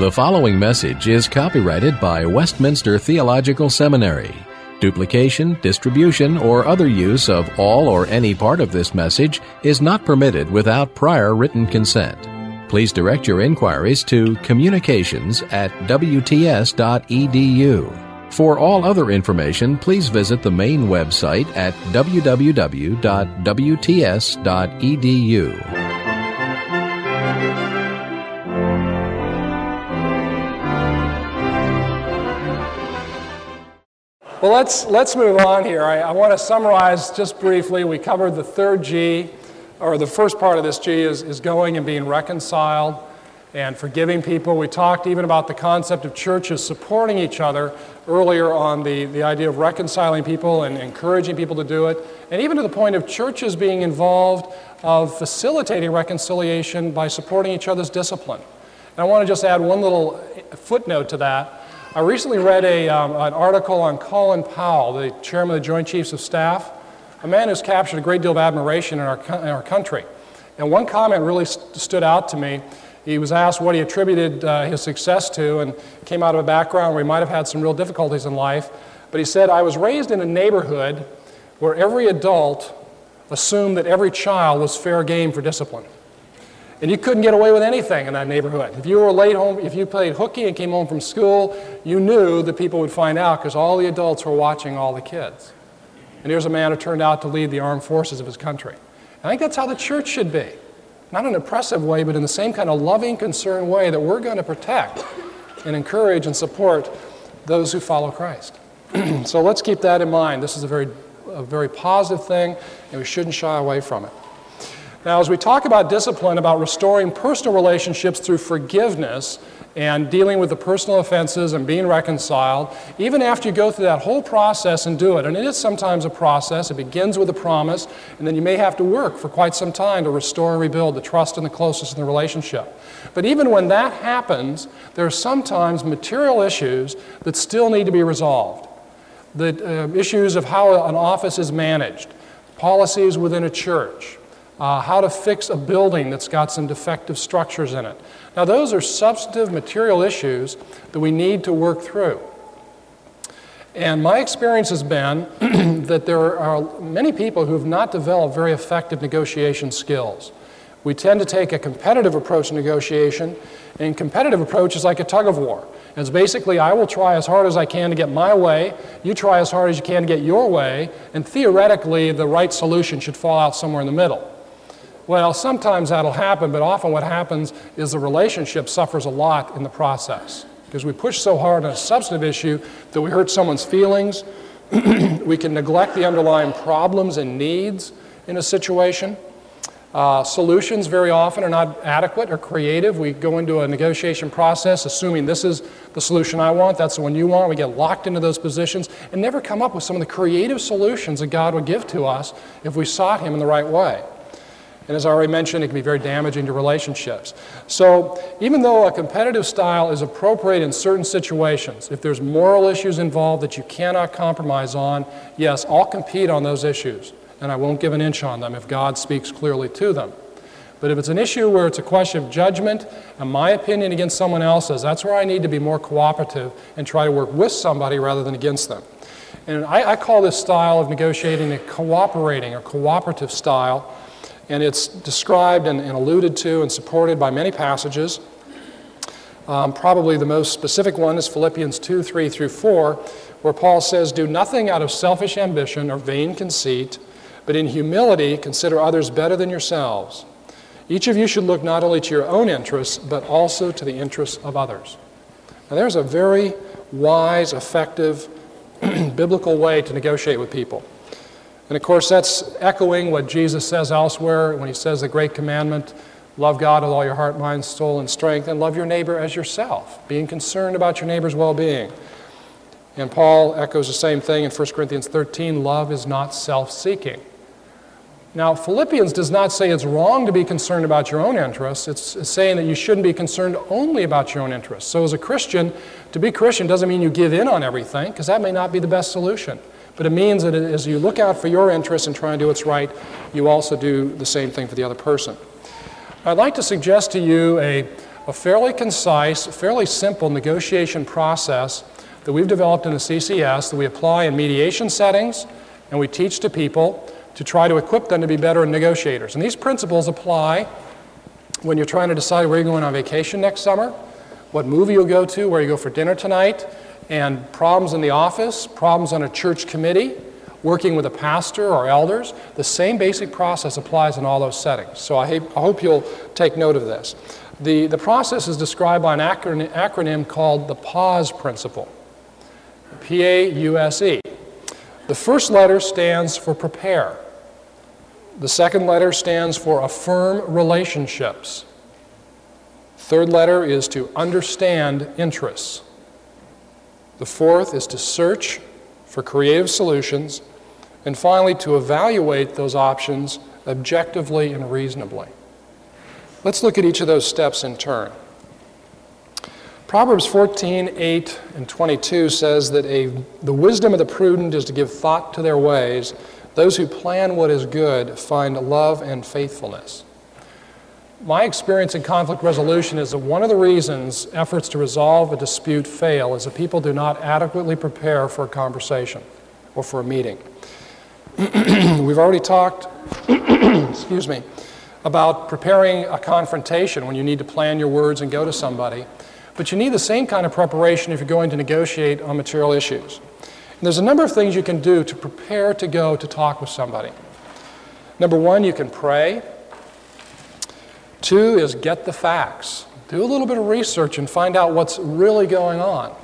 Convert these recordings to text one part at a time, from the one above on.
The following message is copyrighted by Westminster Theological Seminary. Duplication, distribution, or other use of all or any part of this message is not permitted without prior written consent. Please direct your inquiries to communications@wts.edu. For all other information, please visit the main website at www.wts.edu. Well, let's move on here. I want to summarize just briefly. We covered the third G, or the first part of this G is going and being reconciled and forgiving people. We talked even about the concept of churches supporting each other earlier on the idea of reconciling people and encouraging people to do it, and even to the point of churches being involved of facilitating reconciliation by supporting each other's discipline. And I want to just add one little footnote to that. I recently read an article on Colin Powell, the chairman of the Joint Chiefs of Staff, a man who's captured a great deal of admiration in our country. And one comment really stood out to me. He was asked what he attributed his success to, and came out of a background where he might have had some real difficulties in life. But he said, "I was raised in a neighborhood where every adult assumed that every child was fair game for discipline. And you couldn't get away with anything in that neighborhood. If you were late home, if you played hooky and came home from school, you knew that people would find out because all the adults were watching all the kids." And here's a man who turned out to lead the armed forces of his country. I think that's how the church should be. Not in an oppressive way, but in the same kind of loving, concerned way that we're going to protect and encourage and support those who follow Christ. So let's keep that in mind. This is a very positive thing, and we shouldn't shy away from it. Now, as we talk about discipline, about restoring personal relationships through forgiveness and dealing with the personal offenses and being reconciled, even after you go through that whole process and do it, and it is sometimes a process, it begins with a promise, and then you may have to work for quite some time to restore and rebuild the trust and the closeness in the relationship. But even when that happens, there are sometimes material issues that still need to be resolved. The issues of how an office is managed, policies within a church, how to fix a building that's got some defective structures in it. Now, those are substantive material issues that we need to work through. And my experience has been that there are many people who have not developed very effective negotiation skills. We tend to take a competitive approach to negotiation, and competitive approach is like a tug of war. It's basically, I will try as hard as I can to get my way, you try as hard as you can to get your way, and theoretically, the right solution should fall out somewhere in the middle. Well, sometimes that'll happen, but often what happens is the relationship suffers a lot in the process because we push so hard on a substantive issue that we hurt someone's feelings. We can neglect the underlying problems and needs in a situation. Solutions very often are not adequate or creative. We go into a negotiation process assuming this is the solution I want, that's the one you want. We get locked into those positions and never come up with some of the creative solutions that God would give to us if we sought Him in the right way. And as I already mentioned, it can be very damaging to relationships. So even though a competitive style is appropriate in certain situations, if there's moral issues involved that you cannot compromise on, yes, I'll compete on those issues, and I won't give an inch on them if God speaks clearly to them. But if it's an issue where it's a question of judgment and my opinion against someone else's, that's where I need to be more cooperative and try to work with somebody rather than against them. And I call this style of negotiating a cooperating or cooperative style. And it's described and alluded to and supported by many passages. Probably the most specific one is Philippians 2:3-4, where Paul says, "Do nothing out of selfish ambition or vain conceit, but in humility consider others better than yourselves. Each of you should look not only to your own interests, but also to the interests of others." Now there's a very wise, effective, biblical way to negotiate with people. And of course, that's echoing what Jesus says elsewhere when he says the great commandment, love God with all your heart, mind, soul, and strength, and love your neighbor as yourself, being concerned about your neighbor's well-being. And Paul echoes the same thing in 1 Corinthians 13, love is not self-seeking. Now, Philippians does not say it's wrong to be concerned about your own interests. It's saying that you shouldn't be concerned only about your own interests. So as a Christian, to be Christian doesn't mean you give in on everything, because that may not be the best solution. But it means that as you look out for your interests and try and do what's right, you also do the same thing for the other person. I'd like to suggest to you a a fairly concise, fairly simple negotiation process that we've developed in the CCS that we apply in mediation settings and we teach to people to try to equip them to be better negotiators. And these principles apply when you're trying to decide where you're going on vacation next summer, what movie you'll go to, where you go for dinner tonight, and problems in the office, problems on a church committee, working with a pastor or elders. The same basic process applies in all those settings. So I hope you'll take note of this. The process is described by an acronym called the PAUSE principle. P-A-U-S-E. The first letter stands for prepare. The second letter stands for affirm relationships. Third letter is to understand interests. The fourth is to search for creative solutions. And finally, to evaluate those options objectively and reasonably. Let's look at each of those steps in turn. Proverbs 14:8 and 22 says that the wisdom of the prudent is to give thought to their ways. Those who plan what is good find love and faithfulness. My experience in conflict resolution is that one of the reasons efforts to resolve a dispute fail is that people do not adequately prepare for a conversation or for a meeting. We've already talked, about preparing a confrontation when you need to plan your words and go to somebody. But you need the same kind of preparation if you're going to negotiate on material issues. And there's a number of things you can do to prepare to go to talk with somebody. Number one, you can pray. Two is get the facts. Do a little bit of research and find out what's really going on.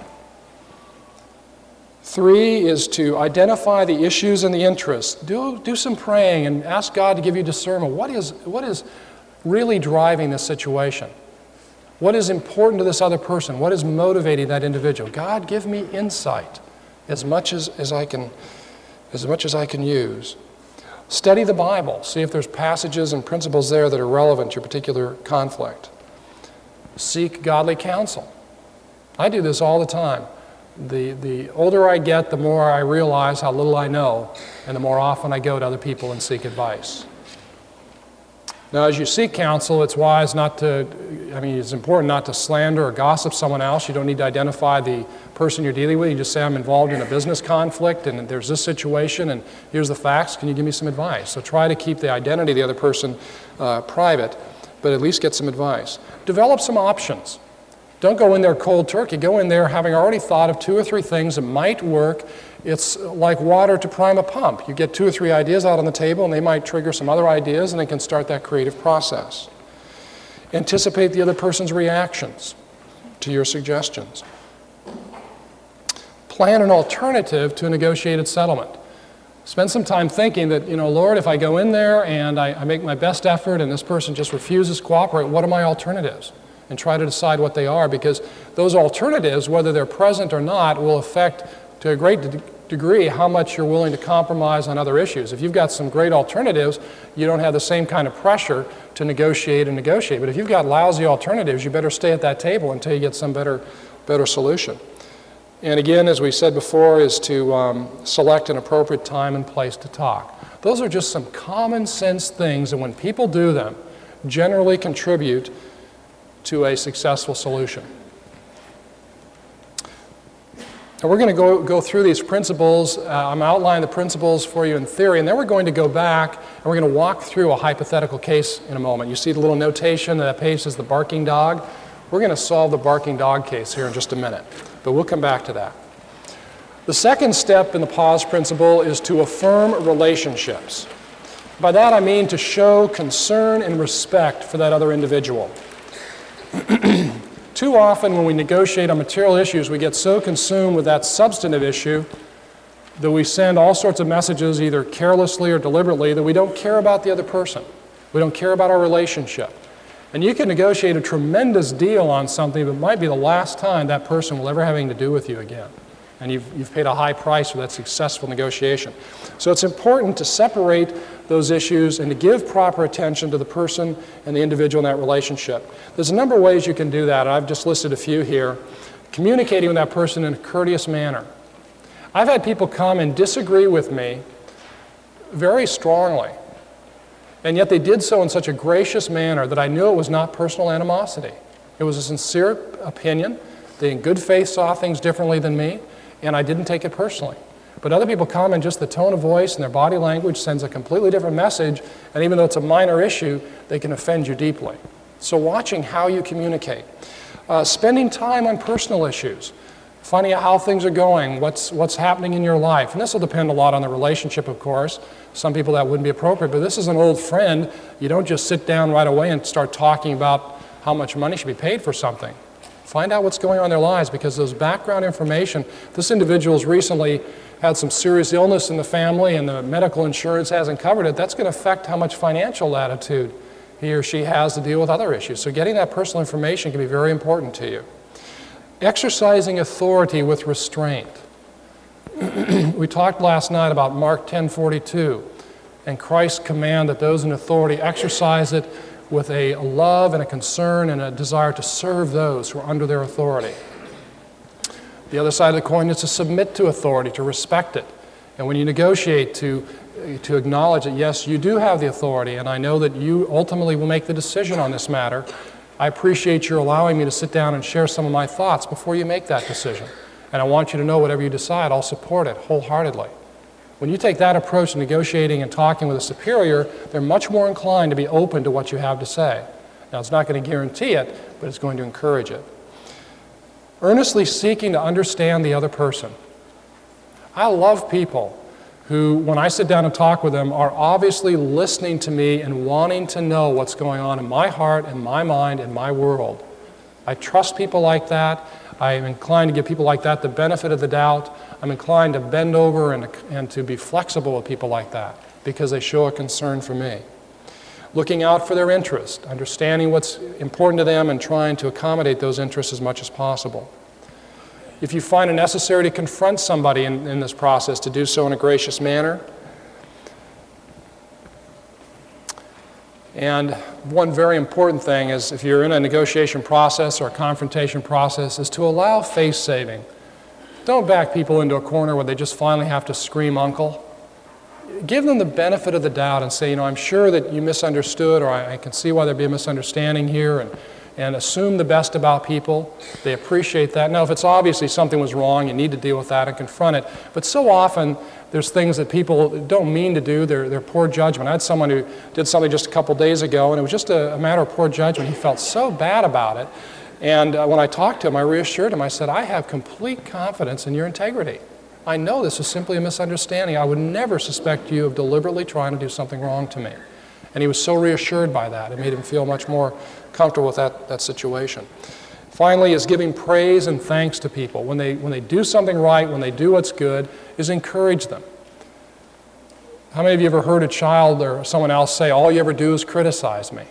Three is to identify the issues and the interests. Do some praying and ask God to give you discernment. What is really driving this situation? What is important to this other person? What is motivating that individual? God, give me insight as much as I can use. Study the Bible. See if there's passages and principles there that are relevant to your particular conflict. Seek godly counsel. I do this all the time. The older I get, the more I realize how little I know, and the more often I go to other people and seek advice. Now, as you seek counsel, it's wise it's important not to slander or gossip someone else. You don't need to identify the person you're dealing with. You just say, I'm involved in a business conflict, and there's this situation, and here's the facts. Can you give me some advice? So try to keep the identity of the other person private, but at least get some advice. Develop some options. Don't go in there cold turkey. Go in there having already thought of 2 or 3 things that might work. It's like water to prime a pump. You get 2 or 3 ideas out on the table, and they might trigger some other ideas, and they can start that creative process. Anticipate the other person's reactions to your suggestions. Plan an alternative to a negotiated settlement. Spend some time thinking that, Lord, if I go in there and I make my best effort and this person just refuses to cooperate, what are my alternatives? And try to decide what they are, because those alternatives, whether they're present or not, will affect to a great degree how much you're willing to compromise on other issues. If you've got some great alternatives, you don't have the same kind of pressure to negotiate. But if you've got lousy alternatives, you better stay at that table until you get some better solution. And again, as we said before, is to select an appropriate time and place to talk. Those are just some common sense things that when people do them, generally contribute to a successful solution. And we're going to go through these principles. I'm outlining the principles for you in theory, and then we're going to go back and we're going to walk through a hypothetical case in a moment. You see the little notation that page says the barking dog. We're going to solve the barking dog case here in just a minute, but we'll come back to that. The second step in the PAUSE principle is to affirm relationships. By that I mean to show concern and respect for that other individual. Too often when we negotiate on material issues, we get so consumed with that substantive issue that we send all sorts of messages, either carelessly or deliberately, that we don't care about the other person. We don't care about our relationship. And you can negotiate a tremendous deal on something that might be the last time that person will ever have anything to do with you again. And you've paid a high price for that successful negotiation. So it's important to separate those issues and to give proper attention to the person and the individual in that relationship. There's a number of ways you can do that. I've just listed a few here. Communicating with that person in a courteous manner. I've had people come and disagree with me very strongly, and yet they did so in such a gracious manner that I knew it was not personal animosity. It was a sincere opinion. They in good faith saw things differently than me, and I didn't take it personally. But other people come and just the tone of voice and their body language sends a completely different message, and even though it's a minor issue, they can offend you deeply. So watching how you communicate. Spending time on personal issues. Finding out how things are going, what's happening in your life. And this will depend a lot on the relationship, of course. Some people that wouldn't be appropriate, but this is an old friend. You don't just sit down right away and start talking about how much money should be paid for something. Find out what's going on in their lives, because those background information, this individual's recently had some serious illness in the family and the medical insurance hasn't covered it, that's going to affect how much financial latitude he or she has to deal with other issues. So getting that personal information can be very important to you. Exercising authority with restraint. We talked last night about Mark 10:42 and Christ's command that those in authority exercise it with a love and a concern and a desire to serve those who are under their authority. The other side of the coin is to submit to authority, to respect it. And when you negotiate, to acknowledge that, yes, you do have the authority, and I know that you ultimately will make the decision on this matter. I appreciate your allowing me to sit down and share some of my thoughts before you make that decision. And I want you to know whatever you decide, I'll support it wholeheartedly. When you take that approach to negotiating and talking with a superior, they're much more inclined to be open to what you have to say. Now, it's not going to guarantee it, but it's going to encourage it. Earnestly seeking to understand the other person. I love people who, when I sit down and talk with them, are obviously listening to me and wanting to know what's going on in my heart, in my mind, in my world. I trust people like that. I'm inclined to give people like that the benefit of the doubt. I'm inclined to bend over and to be flexible with people like that because they show a concern for me. Looking out for their interest, understanding what's important to them and trying to accommodate those interests as much as possible. If you find it necessary to confront somebody in this process, to do so in a gracious manner. And one very important thing is, if you're in a negotiation process or a confrontation process, is to allow face saving. Don't back people into a corner where they just finally have to scream uncle. Give them the benefit of the doubt and say, I'm sure that you misunderstood, or I can see why there'd be a misunderstanding here, and assume the best about people. They appreciate that. Now, if it's obviously something was wrong, you need to deal with that and confront it. But so often, there's things that people don't mean to do. They're poor judgment. I had someone who did something just a couple days ago, and it was just a matter of poor judgment. He felt so bad about it. And when I talked to him, I reassured him. I said, I have complete confidence in your integrity. I know this is simply a misunderstanding. I would never suspect you of deliberately trying to do something wrong to me. And he was so reassured by that. It made him feel much more comfortable with that situation. Finally, is giving praise and thanks to people. When they do something right, when they do what's good, is encourage them. How many of you ever heard a child or someone else say, all you ever do is criticize me?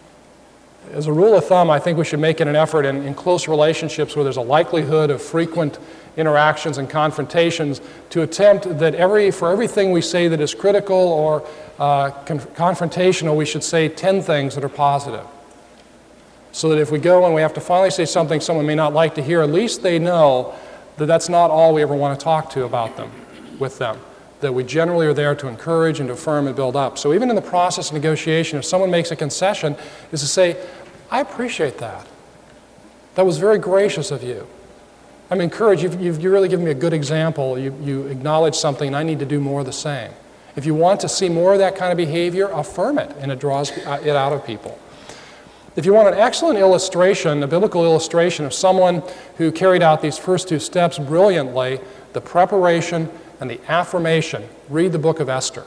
As a rule of thumb, I think we should make it an effort in close relationships where there's a likelihood of frequent interactions and confrontations to attempt that for everything we say that is critical or confrontational, we should say 10 things that are positive. So that if we go and we have to finally say something someone may not like to hear, at least they know that that's not all we ever want to talk to about them, with them. That we generally are there to encourage and to affirm and build up. So even in the process of negotiation, if someone makes a concession, is to say, I appreciate that. That was very gracious of you. I'm encouraged. You've really given me a good example. You acknowledge something, and I need to do more of the same. If you want to see more of that kind of behavior, affirm it, and it draws it out of people. If you want an excellent illustration, a biblical illustration of someone who carried out these first two steps brilliantly, the preparation and the affirmation, read the book of Esther.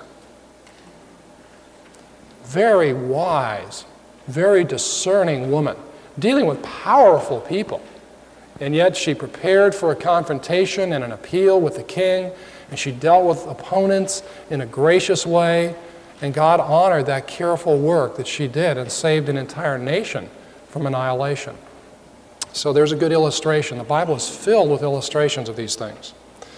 Very wise, very discerning woman, dealing with powerful people. And yet she prepared for a confrontation and an appeal with the king, and she dealt with opponents in a gracious way, and God honored that careful work that she did and saved an entire nation from annihilation. So there's a good illustration. The Bible is filled with illustrations of these things.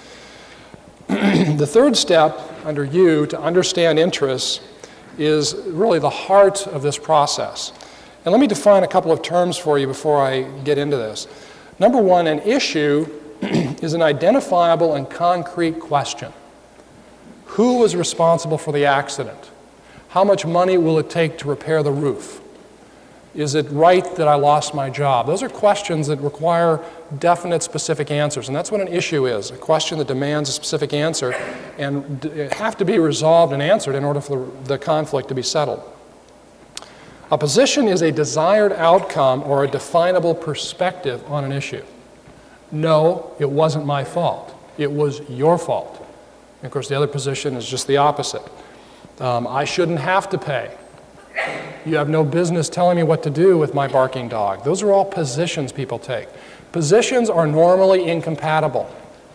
The third step under you to understand interests is really the heart of this process. And let me define a couple of terms for you before I get into this. Number one, an issue is an identifiable and concrete question. Who was responsible for the accident? How much money will it take to repair the roof? Is it right that I lost my job? Those are questions that require definite, specific answers, and that's what an issue is, a question that demands a specific answer and have to be resolved and answered in order for the conflict to be settled. A position is a desired outcome or a definable perspective on an issue. No, it wasn't my fault. It was your fault. And of course, the other position is just the opposite. I shouldn't have to pay. You have no business telling me what to do with my barking dog. Those are all positions people take. Positions are normally incompatible.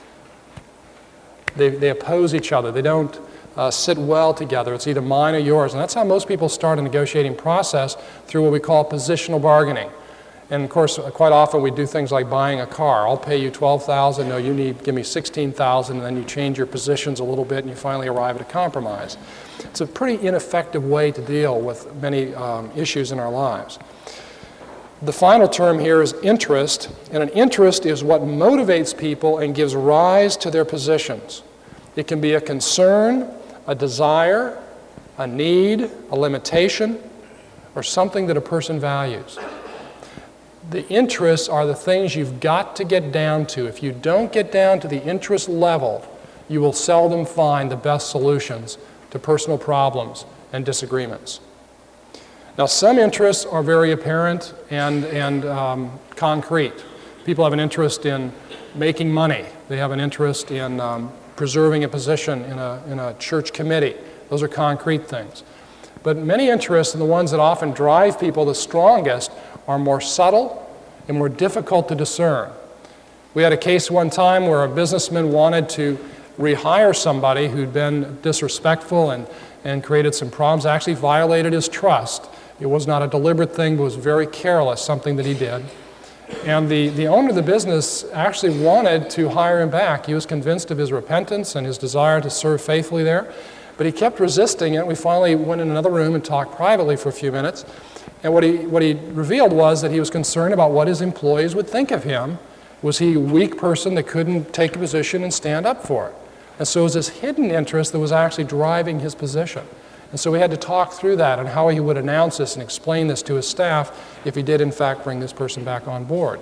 They oppose each other. They don't sit well together. It's either mine or yours. And that's how most people start a negotiating process, through what we call positional bargaining. And of course, quite often we do things like buying a car. I'll pay you $12,000. No, give me $16,000, and then you change your positions a little bit, and you finally arrive at a compromise. It's a pretty ineffective way to deal with many issues in our lives. The final term here is interest, and an interest is what motivates people and gives rise to their positions. It can be a concern, a desire, a need, a limitation, or something that a person values. The interests are the things you've got to get down to. If you don't get down to the interest level, you will seldom find the best solutions to personal problems and disagreements. Now, some interests are very apparent and concrete. People have an interest in making money. They have an interest in preserving a position in a church committee. Those are concrete things. But many interests, and the ones that often drive people the strongest, are more subtle and more difficult to discern. We had a case one time where a businessman wanted to rehire somebody who'd been disrespectful and created some problems, actually violated his trust. It was not a deliberate thing, but was very careless, something that he did. And the owner of the business actually wanted to hire him back. He was convinced of his repentance and his desire to serve faithfully there, but he kept resisting it. We finally went in another room and talked privately for a few minutes. And what he revealed was that he was concerned about what his employees would think of him. Was he a weak person that couldn't take a position and stand up for it? And so it was this hidden interest that was actually driving his position. And so we had to talk through that and how he would announce this and explain this to his staff if he did in fact bring this person back on board.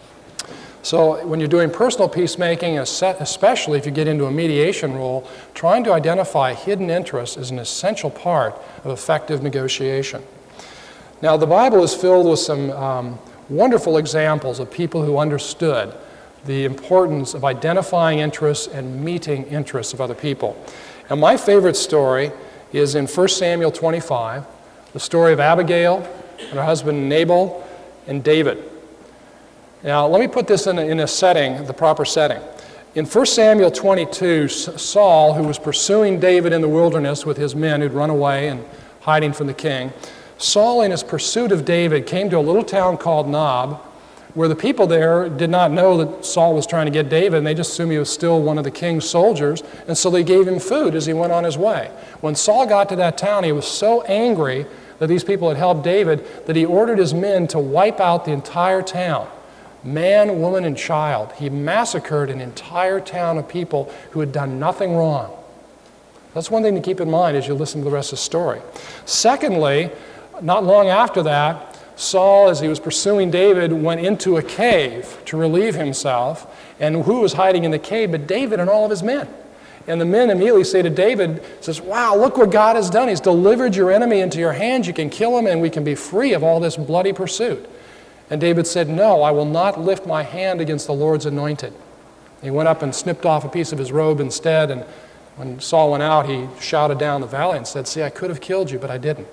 So when you're doing personal peacemaking, especially if you get into a mediation role, trying to identify hidden interests is an essential part of effective negotiation. Now, the Bible is filled with some wonderful examples of people who understood the importance of identifying interests and meeting interests of other people. And my favorite story is in 1 Samuel 25, the story of Abigail and her husband Nabal and David. Now, let me put this in a setting, the proper setting. In 1 Samuel 22, Saul, who was pursuing David in the wilderness with his men who'd run away and hiding from the king, Saul, in his pursuit of David, came to a little town called Nob, where the people there did not know that Saul was trying to get David, and they just assumed he was still one of the king's soldiers, and so they gave him food as he went on his way. When Saul got to that town, he was so angry that these people had helped David that he ordered his men to wipe out the entire town. Man, woman, and child. He massacred an entire town of people who had done nothing wrong. That's one thing to keep in mind as you listen to the rest of the story. Secondly, not long after that, Saul, as he was pursuing David, went into a cave to relieve himself. And who was hiding in the cave but David and all of his men? And the men immediately say to David, says, "Wow, look what God has done. He's delivered your enemy into your hands. You can kill him and we can be free of all this bloody pursuit." And David said, "No, I will not lift my hand against the Lord's anointed." He went up and snipped off a piece of his robe instead. And when Saul went out, he shouted down the valley and said, "See, I could have killed you, but I didn't."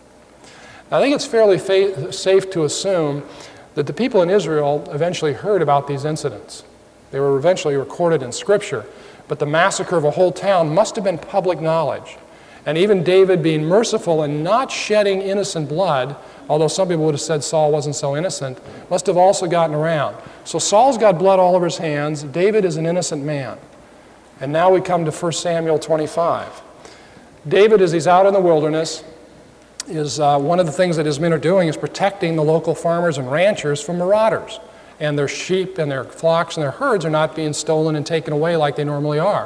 I think it's fairly safe to assume that the people in Israel eventually heard about these incidents. They were eventually recorded in Scripture, but the massacre of a whole town must have been public knowledge. And even David being merciful and not shedding innocent blood, although some people would have said Saul wasn't so innocent, must have also gotten around. So Saul's got blood all over his hands. David is an innocent man. And now we come to 1 Samuel 25. David, as he's out in the wilderness, is one of the things that his men are doing is protecting the local farmers and ranchers from marauders. And their sheep and their flocks and their herds are not being stolen and taken away like they normally are.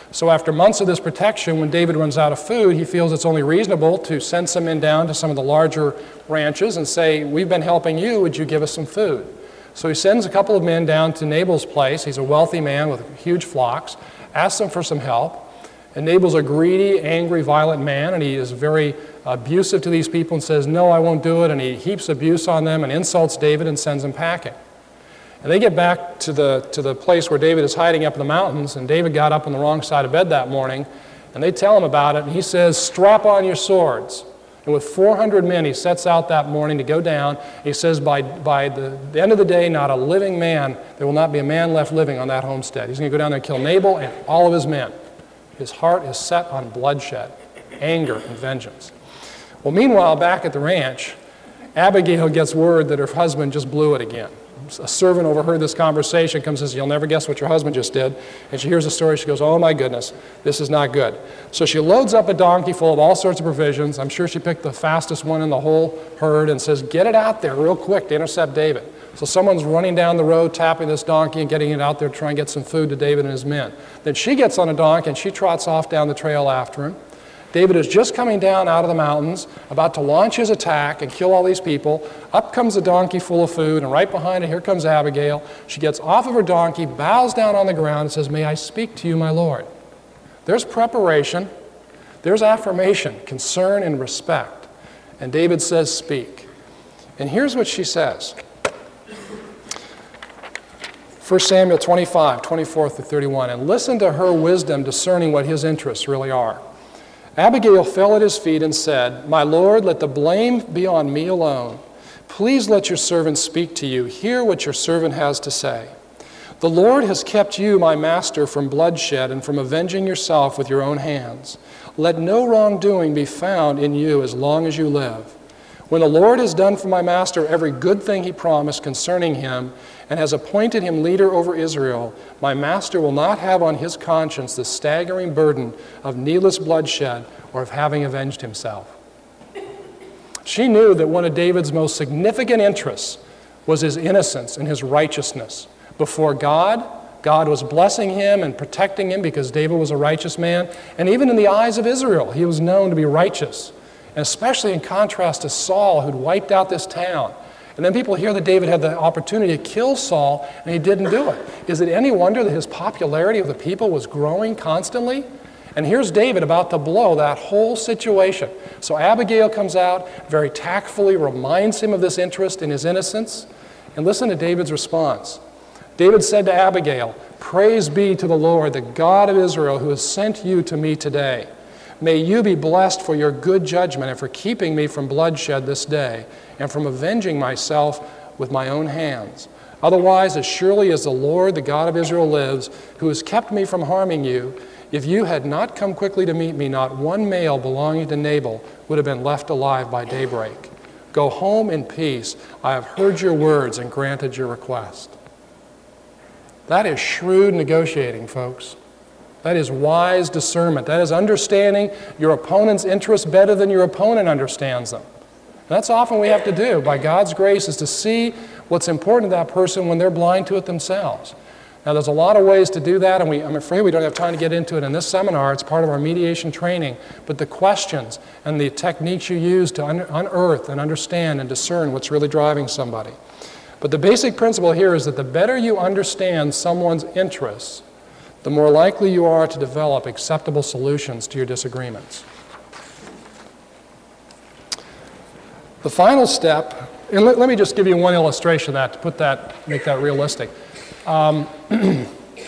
So after months of this protection, when David runs out of food, he feels it's only reasonable to send some men down to some of the larger ranches and say, we've been helping you, would you give us some food? So he sends a couple of men down to Nabal's place. He's a wealthy man with huge flocks, asks them for some help. And Nabal's a greedy, angry, violent man, and he is very abusive to these people and says, no, I won't do it, and he heaps abuse on them and insults David and sends them packing. And they get back to the place where David is hiding up in the mountains, and David got up on the wrong side of bed that morning, and they tell him about it, and he says, strap on your swords. And with 400 men, he sets out that morning to go down. He says, by the end of the day, not a living man, there will not be a man left living on that homestead. He's going to go down there and kill Nabal and all of his men. His heart is set on bloodshed, anger, and vengeance. Well, meanwhile, back at the ranch, Abigail gets word that her husband just blew it again. A servant overheard this conversation, comes and says, you'll never guess what your husband just did. And she hears the story. She goes, oh my goodness, this is not good. So she loads up a donkey full of all sorts of provisions. I'm sure she picked the fastest one in the whole herd and says, get it out there real quick to intercept David. So someone's running down the road, tapping this donkey and getting it out there to try and get some food to David and his men. Then she gets on a donkey and she trots off down the trail after him. David is just coming down out of the mountains, about to launch his attack and kill all these people. Up comes a donkey full of food, and right behind it, here comes Abigail. She gets off of her donkey, bows down on the ground, and says, may I speak to you, my lord? There's preparation, there's affirmation, concern, and respect. And David says, speak. And here's what she says. 1 Samuel 25, 24 through 31. And listen to her wisdom discerning what his interests really are. Abigail fell at his feet and said, my lord, let the blame be on me alone. Please let your servant speak to you. Hear what your servant has to say. The Lord has kept you, my master, from bloodshed and from avenging yourself with your own hands. Let no wrongdoing be found in you as long as you live. When the Lord has done for my master every good thing he promised concerning him, and has appointed him leader over Israel, my master will not have on his conscience the staggering burden of needless bloodshed or of having avenged himself. She knew that one of David's most significant interests was his innocence and his righteousness. Before God, God was blessing him and protecting him because David was a righteous man. And even in the eyes of Israel, he was known to be righteous. And especially in contrast to Saul, who'd wiped out this town. And then people hear that David had the opportunity to kill Saul, and he didn't do it. Is it any wonder that his popularity with the people was growing constantly? And here's David about to blow that whole situation. So Abigail comes out, very tactfully reminds him of this interest in his innocence. And listen to David's response. David said to Abigail, praise be to the Lord, the God of Israel, who has sent you to me today. May you be blessed for your good judgment and for keeping me from bloodshed this day and from avenging myself with my own hands. Otherwise, as surely as the Lord, the God of Israel lives, who has kept me from harming you, if you had not come quickly to meet me, not one male belonging to Nabal would have been left alive by daybreak. Go home in peace. I have heard your words and granted your request. That is shrewd negotiating, folks. That is wise discernment. That is understanding your opponent's interests better than your opponent understands them. And that's often what we have to do, by God's grace, is to see what's important to that person when they're blind to it themselves. Now, there's a lot of ways to do that, and I'm afraid we don't have time to get into it in this seminar. It's part of our mediation training. But the questions and the techniques you use to unearth and understand and discern what's really driving somebody. But the basic principle here is that the better you understand someone's interests, the more likely you are to develop acceptable solutions to your disagreements. The final step, and let me just give you one illustration of that, make that realistic. When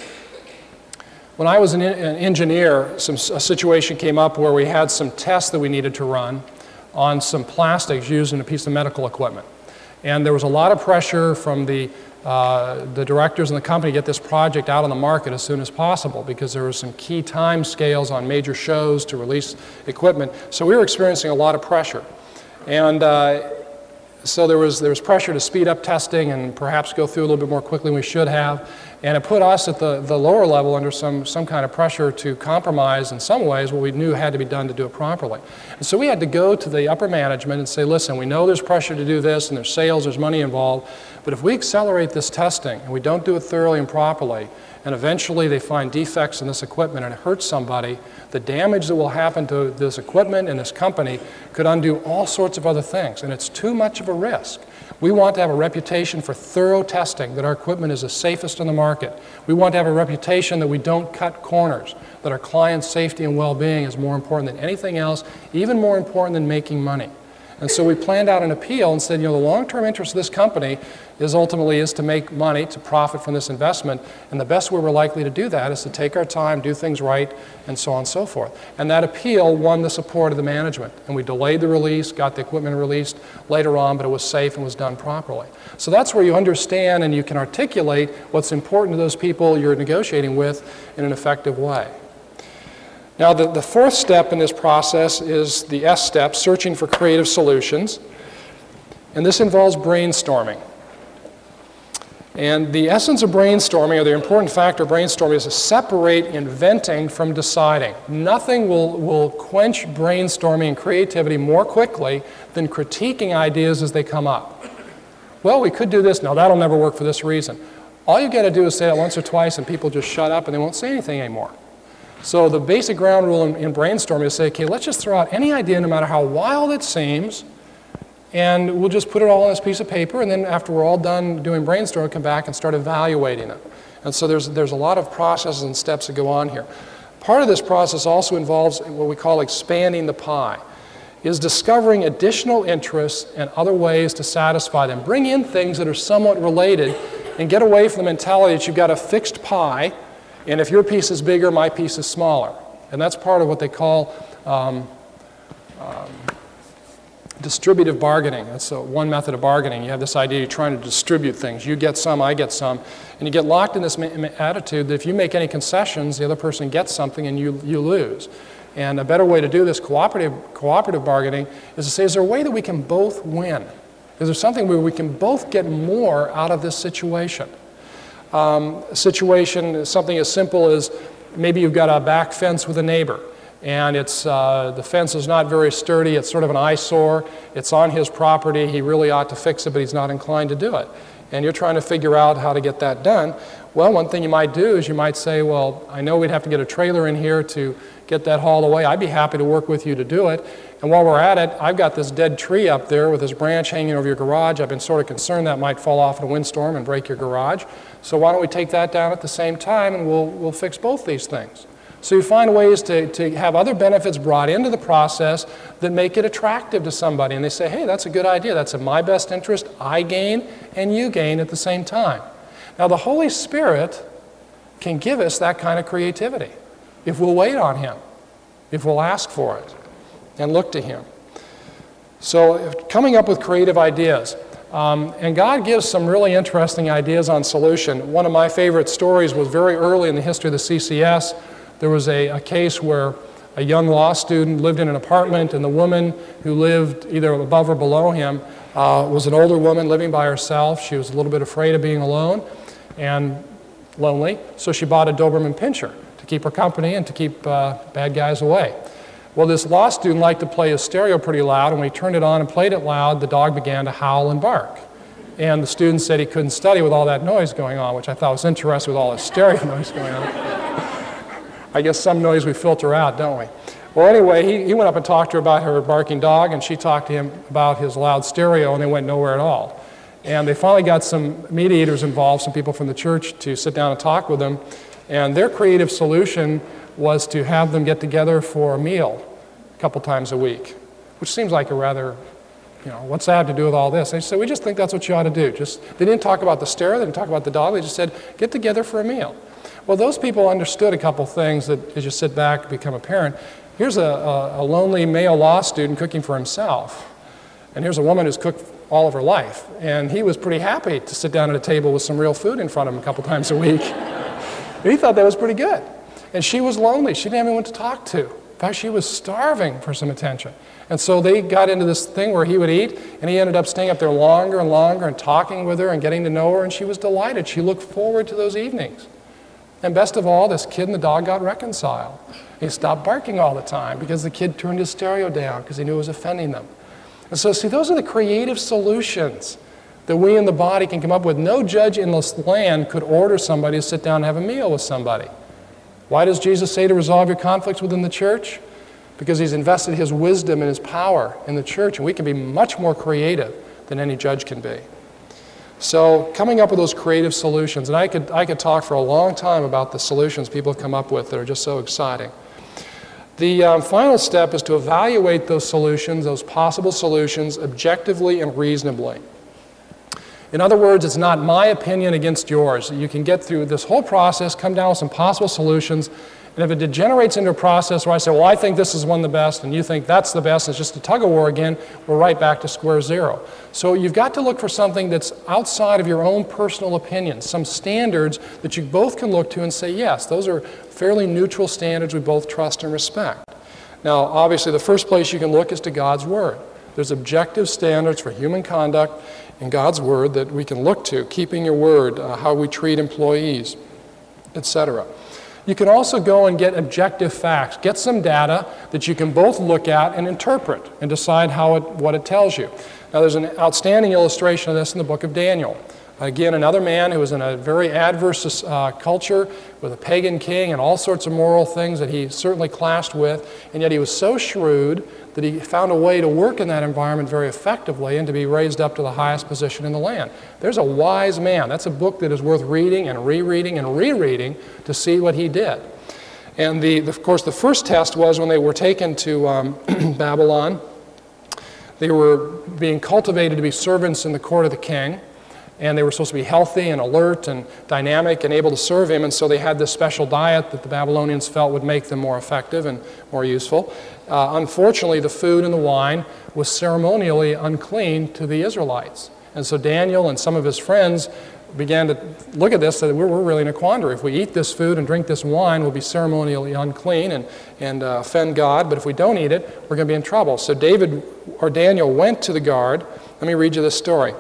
I was an engineer, a situation came up where we had some tests that we needed to run on some plastics used in a piece of medical equipment. And there was a lot of pressure from the directors in the company to get this project out on the market as soon as possible because there were some key time scales on major shows to release equipment. So we were experiencing a lot of pressure. And so there was pressure to speed up testing and perhaps go through a little bit more quickly than we should have. And it put us at the lower level under some kind of pressure to compromise in some ways what we knew had to be done to do it properly. And so we had to go to the upper management and say, listen, we know there's pressure to do this and there's sales, there's money involved, but if we accelerate this testing and we don't do it thoroughly and properly, and eventually they find defects in this equipment and it hurts somebody, the damage that will happen to this equipment and this company could undo all sorts of other things, and it's too much of a risk. We want to have a reputation for thorough testing, that our equipment is the safest in the market. We want to have a reputation that we don't cut corners, that our clients' safety and well-being is more important than anything else, even more important than making money. And so we planned out an appeal and said, the long-term interest of this company is ultimately to make money, to profit from this investment, and the best way we're likely to do that is to take our time, do things right, and so on and so forth. And that appeal won the support of the management, and we delayed the release, got the equipment released later on, but it was safe and was done properly. So that's where you understand and you can articulate what's important to those people you're negotiating with in an effective way. Now, the fourth step in this process is the S step, searching for creative solutions. And this involves brainstorming. And the essence of brainstorming, or the important factor of brainstorming, is to separate inventing from deciding. Nothing will quench brainstorming and creativity more quickly than critiquing ideas as they come up. Well, we could do this. No, that'll never work for this reason. All you got to do is say it once or twice and people just shut up and they won't say anything anymore. So the basic ground rule in brainstorming is say, okay, let's just throw out any idea no matter how wild it seems, and we'll just put it all on this piece of paper, and then after we're all done doing brainstorming, come back and start evaluating it. And so there's a lot of processes and steps that go on here. Part of this process also involves what we call expanding the pie, is discovering additional interests and other ways to satisfy them. Bring in things that are somewhat related and get away from the mentality that you've got a fixed pie, and if your piece is bigger, my piece is smaller. And that's part of what they call distributive bargaining. That's one method of bargaining. You have this idea you're trying to distribute things. You get some, I get some. And you get locked in this attitude that if you make any concessions, the other person gets something and you lose. And a better way to do this cooperative bargaining is to say, is there a way that we can both win? Is there something where we can both get more out of this situation? Situation, something as simple as maybe you've got a back fence with a neighbor, and it's the fence is not very sturdy, it's sort of an eyesore, it's on his property, he really ought to fix it, but he's not inclined to do it. And you're trying to figure out how to get that done. Well, one thing you might do is you might say, well, I know we'd have to get a trailer in here to get that hauled away. I'd be happy to work with you to do it. And while we're at it, I've got this dead tree up there with this branch hanging over your garage. I've been sort of concerned that might fall off in a windstorm and break your garage. So why don't we take that down at the same time and we'll fix both these things. So you find ways to have other benefits brought into the process that make it attractive to somebody. And they say, hey, that's a good idea. That's in my best interest. I gain and you gain at the same time. Now, the Holy Spirit can give us that kind of creativity if we'll wait on Him, if we'll ask for it and look to Him. So coming up with creative ideas. And God gives some really interesting ideas on solution. One of my favorite stories was very early in the history of the CCS. There was a case where a young law student lived in an apartment, and the woman who lived either above or below him was an older woman living by herself. She was a little bit afraid of being alone and lonely, so she bought a Doberman Pinscher to keep her company and to keep bad guys away. Well, this law student liked to play his stereo pretty loud, and when he turned it on and played it loud, the dog began to howl and bark. And the student said he couldn't study with all that noise going on, which I thought was interesting with all this stereo noise going on. I guess some noise we filter out, don't we? Well, anyway, he went up and talked to her about her barking dog, and she talked to him about his loud stereo, and they went nowhere at all. And they finally got some mediators involved, some people from the church, to sit down and talk with them. And their creative solution was to have them get together for a meal a couple times a week, which seems like a rather, what's that have to do with all this? They said, we just think that's what you ought to do. They didn't talk about the stereo, they didn't talk about the dog, they just said, get together for a meal. Well, those people understood a couple things that, as you sit back, become apparent. Here's a lonely male law student cooking for himself, and here's a woman who's cooked all of her life, and he was pretty happy to sit down at a table with some real food in front of him a couple times a week. He thought that was pretty good. And she was lonely. She didn't have anyone to talk to. In fact, she was starving for some attention. And so they got into this thing where he would eat, and he ended up staying up there longer and longer and talking with her and getting to know her, and she was delighted. She looked forward to those evenings. And best of all, this kid and the dog got reconciled. He stopped barking all the time because the kid turned his stereo down because he knew it was offending them. And so, see, those are the creative solutions that we in the body can come up with. No judge in this land could order somebody to sit down and have a meal with somebody. Why does Jesus say to resolve your conflicts within the church? Because he's invested his wisdom and his power in the church, and we can be much more creative than any judge can be. So coming up with those creative solutions, and I could talk for a long time about the solutions people have come up with that are just so exciting. The final step is to evaluate those solutions, those possible solutions, objectively and reasonably. In other words, it's not my opinion against yours. You can get through this whole process, come down with some possible solutions, and if it degenerates into a process where I say, well, I think this is one of the best, and you think that's the best, it's just a tug-of-war again, we're right back to square zero. So you've got to look for something that's outside of your own personal opinion, some standards that you both can look to and say, yes, those are fairly neutral standards we both trust and respect. Now, obviously, the first place you can look is to God's Word. There's objective standards for human conduct in God's Word that we can look to, keeping your word, how we treat employees, etc. You can also go and get objective facts. Get some data that you can both look at and interpret and decide what it tells you. Now, there's an outstanding illustration of this in the book of Daniel. Again, another man who was in a very adverse culture with a pagan king and all sorts of moral things that he certainly clashed with, and yet he was so shrewd that he found a way to work in that environment very effectively and to be raised up to the highest position in the land. There's a wise man. That's a book that is worth reading and rereading and rereading to see what he did. And of course, the first test was when they were taken to Babylon. They were being cultivated to be servants in the court of the king. And they were supposed to be healthy and alert and dynamic and able to serve him. And so they had this special diet that the Babylonians felt would make them more effective and more useful. Unfortunately, the food and the wine was ceremonially unclean to the Israelites. And so Daniel and some of his friends began to look at this and said, we're really in a quandary. If we eat this food and drink this wine, we'll be ceremonially unclean and offend God. But if we don't eat it, we're going to be in trouble. So Daniel went to the guard. Let me read you this story.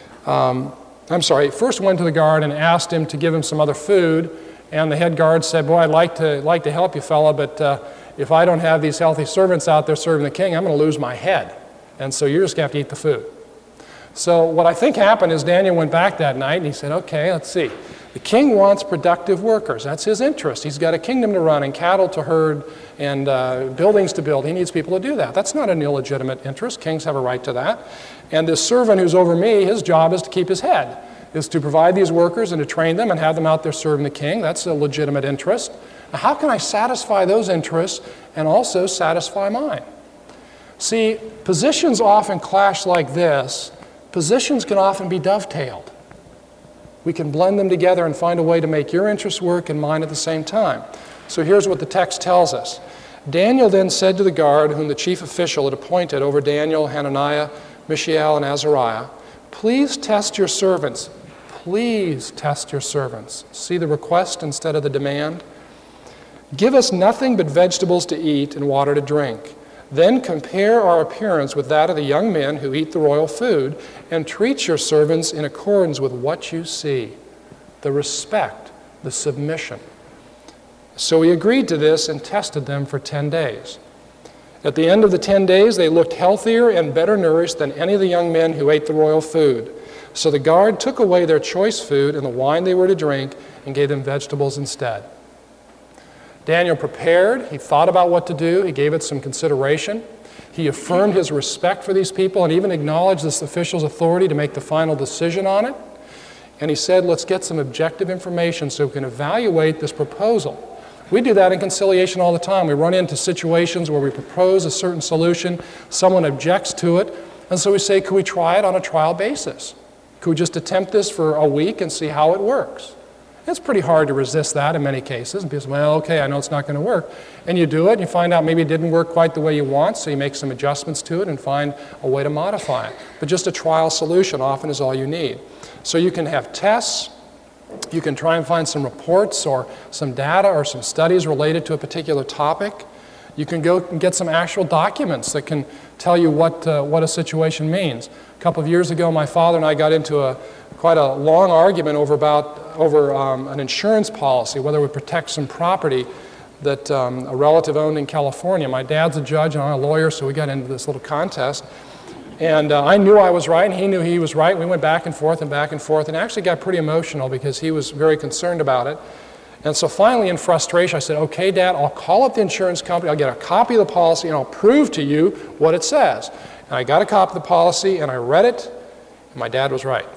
First went to the guard and asked him to give him some other food, and the head guard said, boy, I'd like to help you, fella, but if I don't have these healthy servants out there serving the king, I'm going to lose my head, and so you're just going to have to eat the food. So what I think happened is Daniel went back that night, and he said, okay, let's see. The king wants productive workers. That's his interest. He's got a kingdom to run and cattle to herd and buildings to build. He needs people to do that. That's not an illegitimate interest. Kings have a right to that. And this servant who's over me, his job is to keep his head, is to provide these workers and to train them and have them out there serving the king. That's a legitimate interest. Now, how can I satisfy those interests and also satisfy mine? See, positions often clash like this. Positions can often be dovetailed. We can blend them together and find a way to make your interests work and mine at the same time. So here's what the text tells us. Daniel then said to the guard, whom the chief official had appointed over Daniel, Hananiah, Mishael, and Azariah, please test your servants. Please test your servants. See the request instead of the demand? Give us nothing but vegetables to eat and water to drink. Then compare our appearance with that of the young men who eat the royal food, and treat your servants in accordance with what you see, the respect, the submission. So he agreed to this and tested them for 10 days. At the end of the 10 days, they looked healthier and better nourished than any of the young men who ate the royal food. So the guard took away their choice food and the wine they were to drink and gave them vegetables instead. Daniel prepared. He thought about what to do. He gave it some consideration. He affirmed his respect for these people and even acknowledged this official's authority to make the final decision on it. And he said, let's get some objective information so we can evaluate this proposal. We do that in conciliation all the time. We run into situations where we propose a certain solution, someone objects to it, and so we say, could we try it on a trial basis? Could we just attempt this for a week and see how it works? It's pretty hard to resist that in many cases. And people say, well, okay, I know it's not going to work. And you do it, and you find out maybe it didn't work quite the way you want, so you make some adjustments to it and find a way to modify it. But just a trial solution often is all you need. So you can have tests. You can try and find some reports or some data or some studies related to a particular topic. You can go and get some actual documents that can tell you what a situation means. A couple of years ago, my father and I got into quite a long argument over an insurance policy, whether we protect some property that a relative owned in California. My dad's a judge and I'm a lawyer, so we got into this little contest. And I knew I was right, and he knew he was right. We went back and forth, and actually got pretty emotional because he was very concerned about it. And so finally, in frustration, I said, okay, Dad, I'll call up the insurance company, I'll get a copy of the policy, and I'll prove to you what it says. And I got a copy of the policy, and I read it, and my dad was right.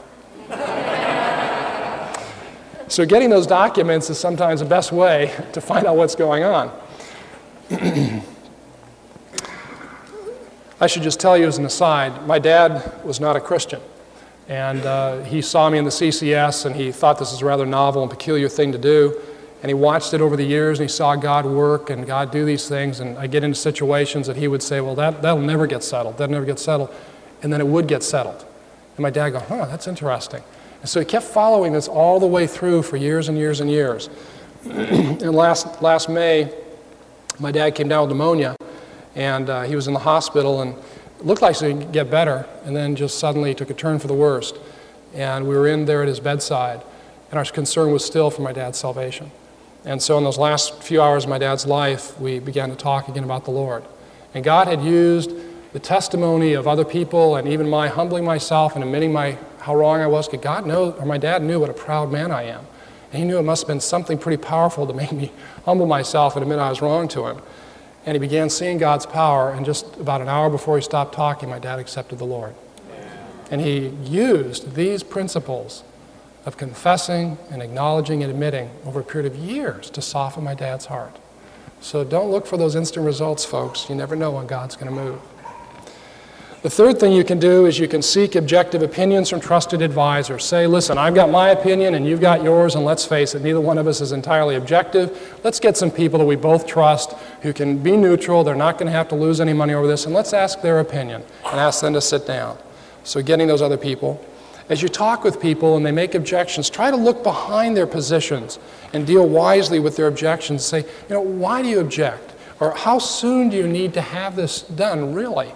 So getting those documents is sometimes the best way to find out what's going on. I should just tell you as an aside, my dad was not a Christian. And he saw me in the CCS, and he thought this was a rather novel and peculiar thing to do. And he watched it over the years, and he saw God work and God do these things. And I get into situations that he would say, well, that'll never get settled. That'll never get settled. And then it would get settled. And my dad would go, that's interesting. And so he kept following this all the way through for years and years and years. And last May, my dad came down with pneumonia, and he was in the hospital, and it looked like he could get better, and then just suddenly took a turn for the worst. And we were in there at his bedside, and our concern was still for my dad's salvation. And so in those last few hours of my dad's life, we began to talk again about the Lord. And God had used the testimony of other people, and even my humbling myself and admitting how wrong I was, because my dad knew what a proud man I am. And he knew it must have been something pretty powerful to make me humble myself and admit I was wrong to him. And he began seeing God's power, and just about an hour before he stopped talking, my dad accepted the Lord. And he used these principles of confessing and acknowledging and admitting over a period of years to soften my dad's heart. So don't look for those instant results, folks. You never know when God's going to move. The third thing you can do is you can seek objective opinions from trusted advisors. Say, listen, I've got my opinion and you've got yours, and let's face it, neither one of us is entirely objective. Let's get some people that we both trust who can be neutral. They're not going to have to lose any money over this, and let's ask their opinion and ask them to sit down. So getting those other people. As you talk with people and they make objections, try to look behind their positions and deal wisely with their objections. Say, why do you object? Or how soon do you need to have this done, really?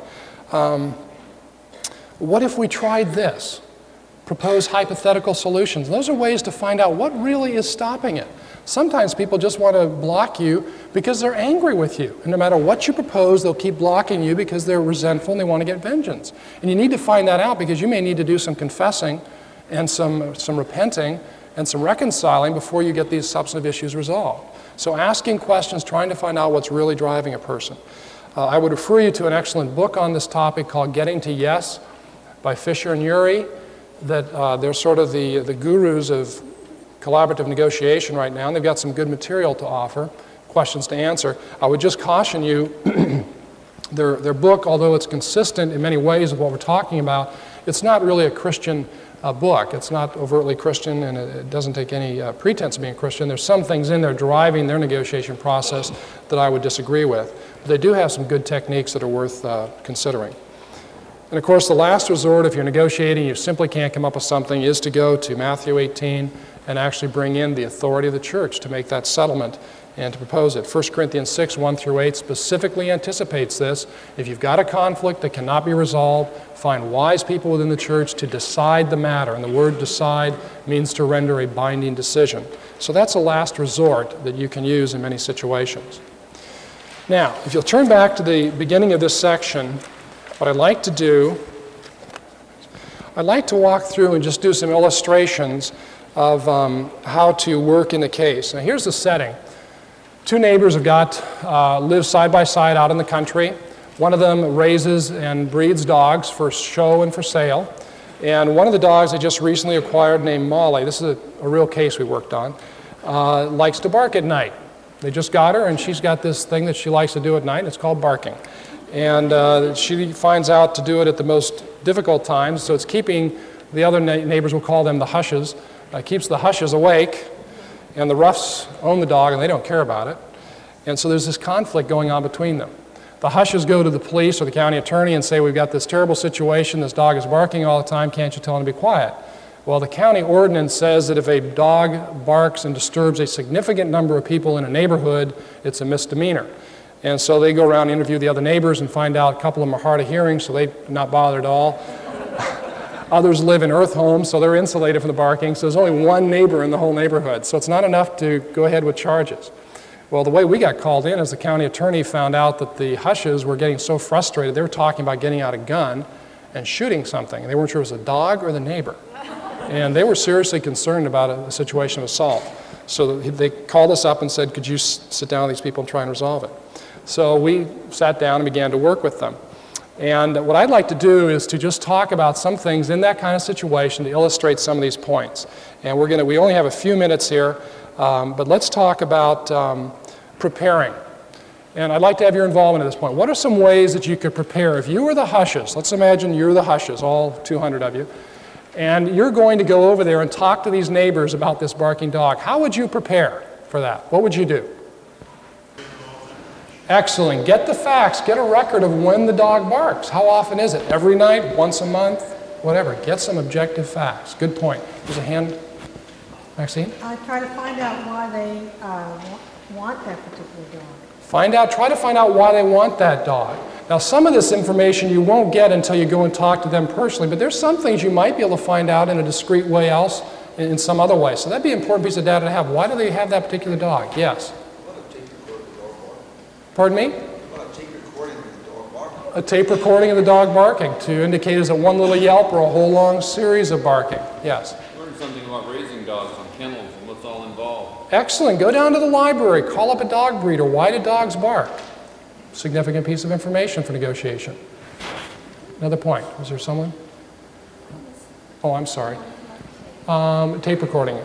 What if we tried this? Propose hypothetical solutions. Those are ways to find out what really is stopping it. Sometimes people just want to block you because they're angry with you. And no matter what you propose, they'll keep blocking you because they're resentful and they want to get vengeance. And you need to find that out because you may need to do some confessing and some repenting and some reconciling before you get these substantive issues resolved. So asking questions, trying to find out what's really driving a person. I would refer you to an excellent book on this topic called Getting to Yes by Fisher and Ury. That they're sort of the gurus of collaborative negotiation right now, and they've got some good material to offer, questions to answer. I would just caution you, their book, although it's consistent in many ways of what we're talking about, it's not really a Christian book. It's not overtly Christian, and it doesn't take any pretense of being Christian. There's some things in there driving their negotiation process that I would disagree with. But they do have some good techniques that are worth considering. And of course, the last resort, if you're negotiating, you simply can't come up with something, is to go to Matthew 18 and actually bring in the authority of the church to make that settlement and to propose it. 1 Corinthians 6, 1 through 8 specifically anticipates this. If you've got a conflict that cannot be resolved, find wise people within the church to decide the matter. And the word decide means to render a binding decision. So that's a last resort that you can use in many situations. Now, if you'll turn back to the beginning of this section, what I'd like to do, I'd like to walk through and just do some illustrations of how to work in the case. Now here's the setting. Two neighbors live side by side out in the country. One of them raises and breeds dogs for show and for sale. And one of the dogs they just recently acquired named Molly, this is a real case we worked on, likes to bark at night. They just got her and she's got this thing that she likes to do at night, and it's called barking. And she finds out to do it at the most difficult times, so it's keeping the other neighbors, we'll call them the hushes, keeps the hushes awake, and the roughs own the dog and they don't care about it. And so there's this conflict going on between them. The hushes go to the police or the county attorney and say, we've got this terrible situation, this dog is barking all the time, can't you tell him to be quiet? Well, the county ordinance says that if a dog barks and disturbs a significant number of people in a neighborhood, it's a misdemeanor. And so they go around and interview the other neighbors and find out a couple of them are hard of hearing, so they're not bothered at all. Others live in earth homes, so they're insulated from the barking. So there's only one neighbor in the whole neighborhood. So it's not enough to go ahead with charges. Well, the way we got called in is the county attorney found out that the hushes were getting so frustrated, they were talking about getting out a gun and shooting something. And they weren't sure if it was a dog or the neighbor. And they were seriously concerned about a situation of assault. So they called us up and said, could you sit down with these people and try and resolve it? So we sat down and began to work with them. And what I'd like to do is to just talk about some things in that kind of situation to illustrate some of these points. And we only have a few minutes here, but let's talk about preparing. And I'd like to have your involvement at this point. What are some ways that you could prepare? If you were the hushes, let's imagine you're the hushes, all 200 of you, and you're going to go over there and talk to these neighbors about this barking dog. How would you prepare for that? What would you do? Excellent. Get the facts. Get a record of when the dog barks. How often is it? Every night? Once a month? Whatever. Get some objective facts. Good point. There's a hand. Maxine? I try to find out why they want that particular dog. Try to find out why they want that dog. Now, some of this information you won't get until you go and talk to them personally, but there's some things you might be able to find out in a discreet way else, in some other way. So that'd be an important piece of data to have. Why do they have that particular dog? Yes? Pardon me? A tape recording of the dog barking to indicate is it one little yelp or a whole long series of barking? Yes? Learn something about raising dogs on kennels and what's all involved. Excellent. Go down to the library. Call up a dog breeder. Why do dogs bark? Significant piece of information for negotiation. Another point. Was there someone? Oh, I'm sorry. Tape recording.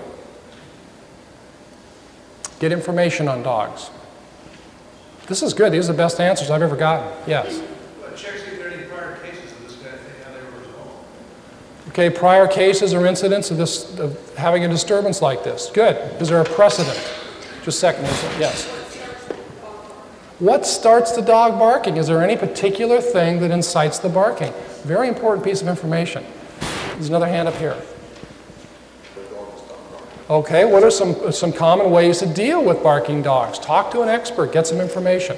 Get information on dogs. This is good. These are the best answers I've ever gotten. Yes? Check see if there are any prior cases of this kind of thing, how they were resolved. Okay, prior cases or incidents of having a disturbance like this. Good. Is there a precedent? Just a second. Yes? What starts the dog barking? Is there any particular thing that incites the barking? Very important piece of information. There's another hand up here. Okay, what are some common ways to deal with barking dogs? Talk to an expert, get some information.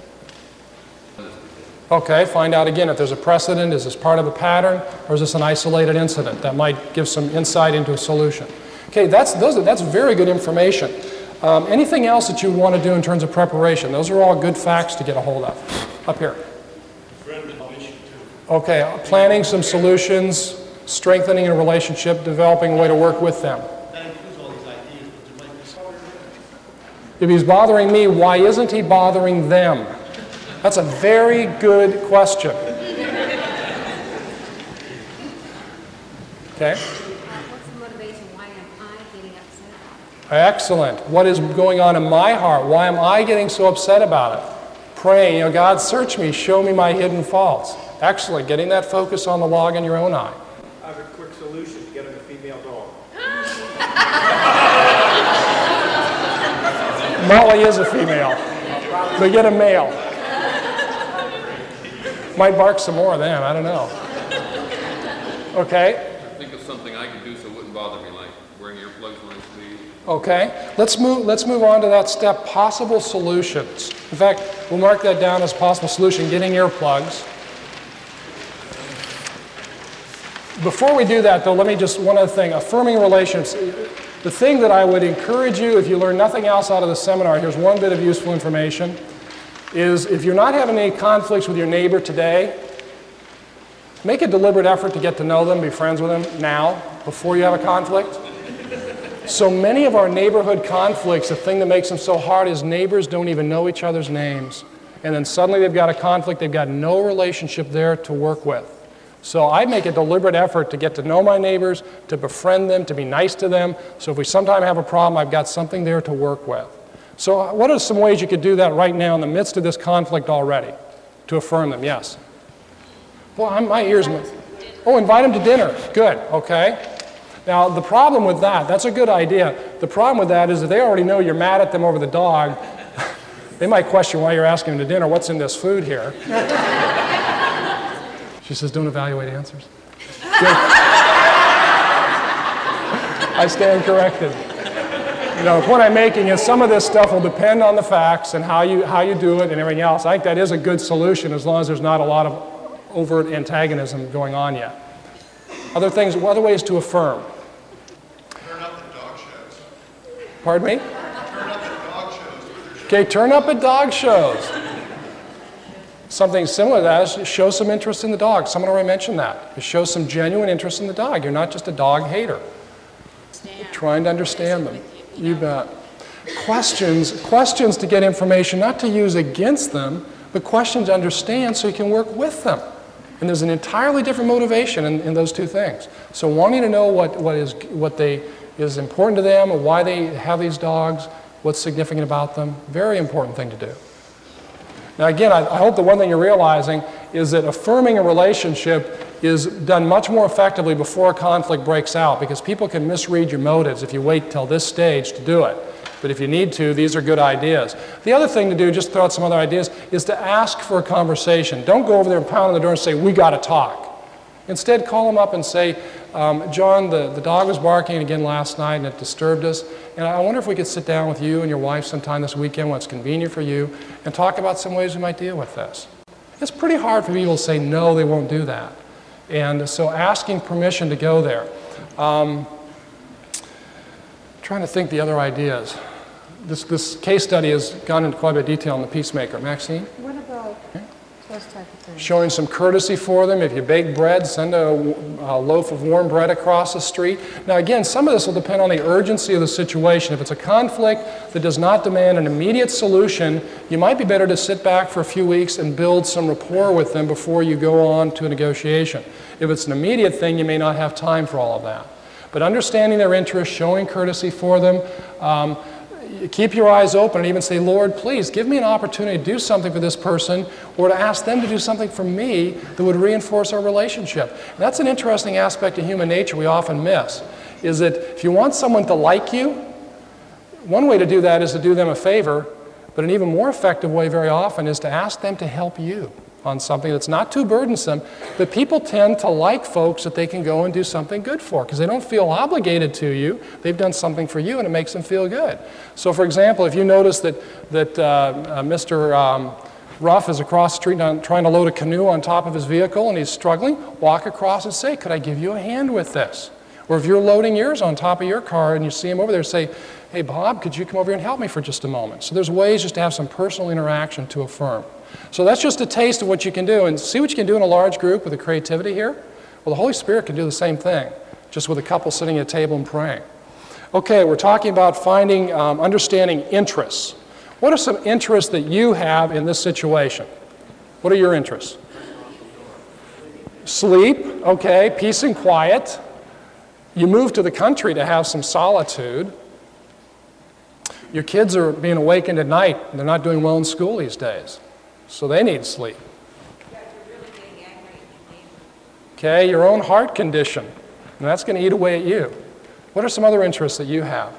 Okay, find out again if there's a precedent, is this part of a pattern, or is this an isolated incident that might give some insight into a solution? Okay, that's very good information. Anything else that you want to do in terms of preparation? Those are all good facts to get a hold of. Up here. Okay, planning some solutions, strengthening a relationship, developing a way to work with them. If he's bothering me, why isn't he bothering them? That's a very good question. Okay? What's the motivation? Why am I getting upset? Excellent. What is going on in my heart? Why am I getting so upset about it? Praying, God, search me, show me my hidden faults. Excellent. Getting that focus on the log in your own eye. I have a quick solution to get him a female dog. Molly is a female, but get a male. Might bark some more then, I don't know. Okay? Think of something I could do so it wouldn't bother me, like wearing earplugs when I sleep. Okay, let's move on to that step, possible solutions. In fact, we'll mark that down as possible solution, getting earplugs. Before we do that, though, let me just, one other thing, affirming relationships. The thing that I would encourage you, if you learn nothing else out of the seminar, here's one bit of useful information, is if you're not having any conflicts with your neighbor today, make a deliberate effort to get to know them, be friends with them now, before you have a conflict. So many of our neighborhood conflicts, the thing that makes them so hard is neighbors don't even know each other's names. And then suddenly they've got a conflict, they've got no relationship there to work with. So I make a deliberate effort to get to know my neighbors, to befriend them, to be nice to them. So if we sometime have a problem, I've got something there to work with. So what are some ways you could do that right now in the midst of this conflict already? To affirm them, yes. Well, my ears... Oh, invite them to dinner. Good, okay. Now, the problem with that, that's a good idea. The problem with that is that they already know you're mad at them over the dog. They might question why you're asking them to dinner. What's in this food here? She says, don't evaluate answers. I stand corrected. You know, the point I'm making is some of this stuff will depend on the facts and how you do it and everything else. I think that is a good solution as long as there's not a lot of overt antagonism going on yet. Other ways to affirm. Turn up at dog shows. Pardon me? Turn up at dog shows. Okay, turn up at dog shows. Something similar to that is show some interest in the dog. Someone already mentioned that. Show some genuine interest in the dog. You're not just a dog hater. You're trying to understand them. You bet. Questions to get information, not to use against them, but questions to understand so you can work with them. And there's an entirely different motivation in those two things. So wanting to know what is important to them, or why they have these dogs, what's significant about them, very important thing to do. Now again, I hope the one thing you're realizing is that affirming a relationship is done much more effectively before a conflict breaks out, because people can misread your motives if you wait till this stage to do it. But if you need to, these are good ideas. The other thing to do, just to throw out some other ideas, is to ask for a conversation. Don't go over there and pound on the door and say, we got to talk. Instead, call them up and say, John, the dog was barking again last night and it disturbed us. And I wonder if we could sit down with you and your wife sometime this weekend when it's convenient for you and talk about some ways we might deal with this. It's pretty hard for people to say no, they won't do that. And so asking permission to go there. Trying to think the other ideas. This case study has gone into quite a bit of detail in the Peacemaker. Maxine? What about those type of things? Showing some courtesy for them. If you bake bread, send a loaf of warm bread across the street. Now again, some of this will depend on the urgency of the situation. If it's a conflict that does not demand an immediate solution, you might be better to sit back for a few weeks and build some rapport with them before you go on to a negotiation. If it's an immediate thing, you may not have time for all of that. But understanding their interests, showing courtesy for them, keep your eyes open and even say, Lord, please give me an opportunity to do something for this person, or to ask them to do something for me that would reinforce our relationship. And that's an interesting aspect of human nature we often miss, is that if you want someone to like you, one way to do that is to do them a favor, but an even more effective way very often is to ask them to help you on something that's not too burdensome. But people tend to like folks that they can go and do something good for, because they don't feel obligated to you. They've done something for you and it makes them feel good. So for example, if you notice that Mr. Ruff is across the street trying to load a canoe on top of his vehicle and he's struggling, walk across and say, could I give you a hand with this? Or if you're loading yours on top of your car and you see him over there, say, hey Bob, could you come over here and help me for just a moment? So there's ways just to have some personal interaction to affirm. So that's just a taste of what you can do. And see what you can do in a large group with the creativity here? Well, the Holy Spirit can do the same thing, just with a couple sitting at a table and praying. Okay, we're talking about finding, understanding interests. What are some interests that you have in this situation? What are your interests? Sleep, okay, peace and quiet. You move to the country to have some solitude. Your kids are being awakened at night, and they're not doing well in school these days. So they need sleep. Okay, your own heart condition. And that's going to eat away at you. What are some other interests that you have?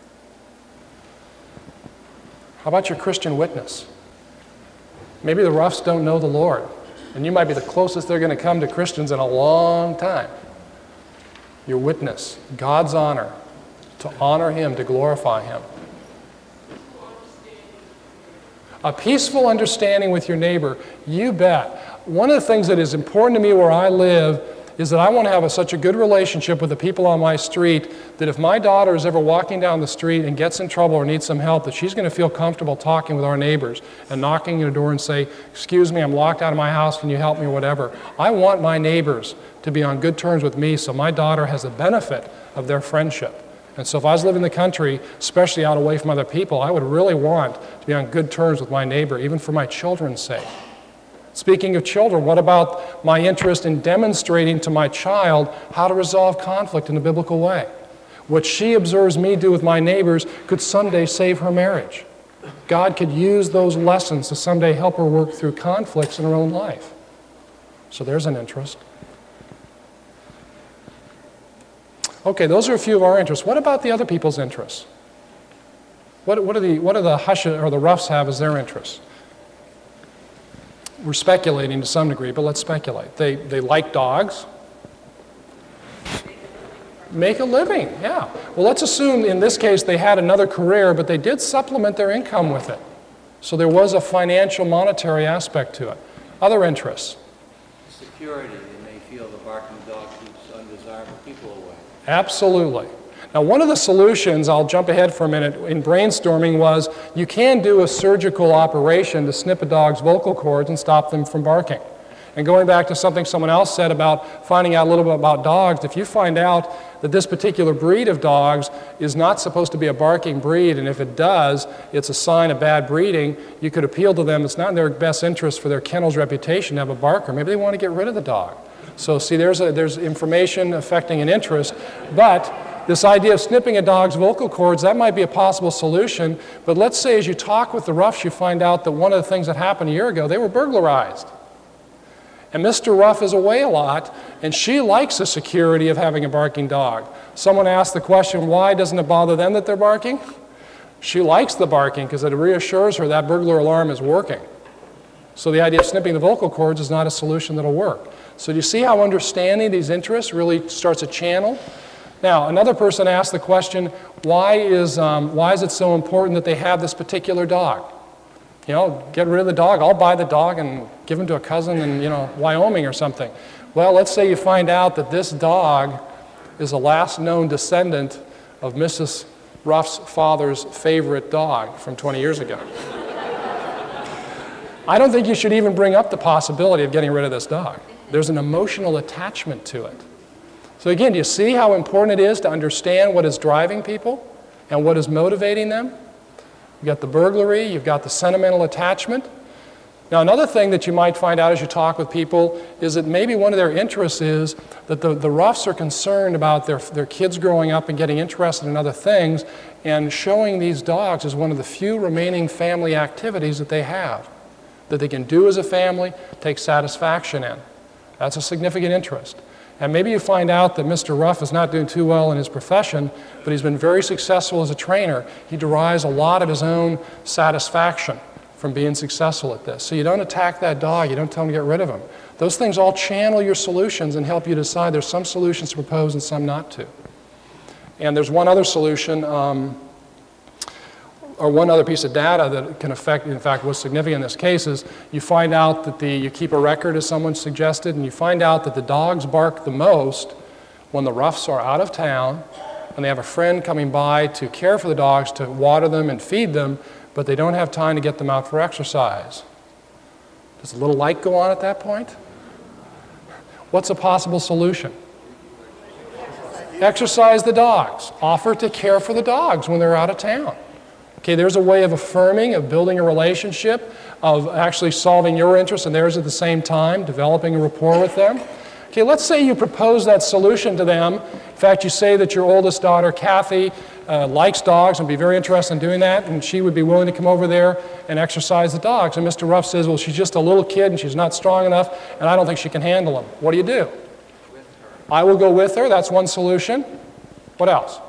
How about your Christian witness? Maybe the Ruffs don't know the Lord, and you might be the closest they're going to come to Christians in a long time. Your witness, God's honor, to honor Him, to glorify Him. A peaceful understanding with your neighbor, you bet. One of the things that is important to me where I live is that I want to have such a good relationship with the people on my street that if my daughter is ever walking down the street and gets in trouble or needs some help, that she's going to feel comfortable talking with our neighbors and knocking on the door and say, excuse me, I'm locked out of my house, can you help me, or whatever. I want my neighbors to be on good terms with me so my daughter has the benefit of their friendship. And so if I was living in the country, especially out away from other people, I would really want to be on good terms with my neighbor, even for my children's sake. Speaking of children, what about my interest in demonstrating to my child how to resolve conflict in a biblical way? What she observes me do with my neighbors could someday save her marriage. God could use those lessons to someday help her work through conflicts in her own life. So there's an interest. Okay, those are a few of our interests. What about the other people's interests? What do the Hush or the Ruffs have as their interests? We're speculating to some degree, but let's speculate. They like dogs. Make a living, yeah. Well, let's assume in this case they had another career, but they did supplement their income with it. So there was a financial, monetary aspect to it. Other interests? Security. They may feel the barking dog dog keeps undesirable people away. Absolutely. Now, one of the solutions, I'll jump ahead for a minute, in brainstorming was you can do a surgical operation to snip a dog's vocal cords and stop them from barking. And going back to something someone else said about finding out a little bit about dogs, if you find out that this particular breed of dogs is not supposed to be a barking breed, and if it does, it's a sign of bad breeding, you could appeal to them. It's not in their best interest for their kennel's reputation to have a barker. Maybe they want to get rid of the dog. So see, there's information affecting an interest, but this idea of snipping a dog's vocal cords, that might be a possible solution, but let's say as you talk with the Ruffs, you find out that one of the things that happened a year ago, they were burglarized. And Mr. Ruff is away a lot, and she likes the security of having a barking dog. Someone asked the question, why doesn't it bother them that they're barking? She likes the barking because it reassures her that burglar alarm is working. So the idea of snipping the vocal cords is not a solution that'll work. So do you see how understanding these interests really starts a channel? Now, another person asked the question, why is it so important that they have this particular dog? You know, get rid of the dog. I'll buy the dog and give him to a cousin in, Wyoming or something. Well, let's say you find out that this dog is the last known descendant of Mrs. Ruff's father's favorite dog from 20 years ago. I don't think you should even bring up the possibility of getting rid of this dog. There's an emotional attachment to it. So again, do you see how important it is to understand what is driving people and what is motivating them? You've got the burglary, you've got the sentimental attachment. Now, another thing that you might find out as you talk with people is that maybe one of their interests is that the Ruffs are concerned about their kids growing up and getting interested in other things, and showing these dogs is one of the few remaining family activities that they have, that they can do as a family, take satisfaction in. That's a significant interest. And maybe you find out that Mr. Ruff is not doing too well in his profession, but he's been very successful as a trainer. He derives a lot of his own satisfaction from being successful at this. So you don't attack that dog, you don't tell him to get rid of him. Those things all channel your solutions and help you decide there's some solutions to propose and some not to. And there's one other solution, or one other piece of data that can affect, in fact, what's significant in this case is you find out that you keep a record, as someone suggested, and you find out that the dogs bark the most when the Ruffs are out of town and they have a friend coming by to care for the dogs, to water them and feed them, but they don't have time to get them out for exercise. Does a little light go on at that point? What's a possible solution? Exercise the dogs. Offer to care for the dogs when they're out of town. Okay, there's a way of affirming, of building a relationship, of actually solving your interests and theirs at the same time, developing a rapport with them. Okay, let's say you propose that solution to them. In fact, you say that your oldest daughter, Kathy, likes dogs and would be very interested in doing that, and she would be willing to come over there and exercise the dogs. And Mr. Ruff says, well, she's just a little kid and she's not strong enough, and I don't think she can handle them. What do you do? I will go with her. That's one solution. What else?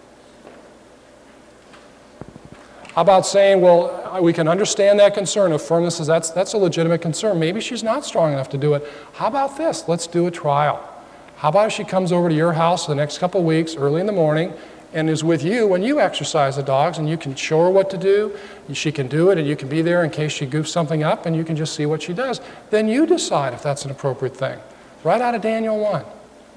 How about saying, well, we can understand that concern. Affirm this as that's a legitimate concern. Maybe she's not strong enough to do it. How about this? Let's do a trial. How about if she comes over to your house the next couple of weeks, early in the morning, and is with you when you exercise the dogs, and you can show her what to do. She can do it, and you can be there in case she goofs something up, and you can just see what she does. Then you decide if that's an appropriate thing. Right out of Daniel 1.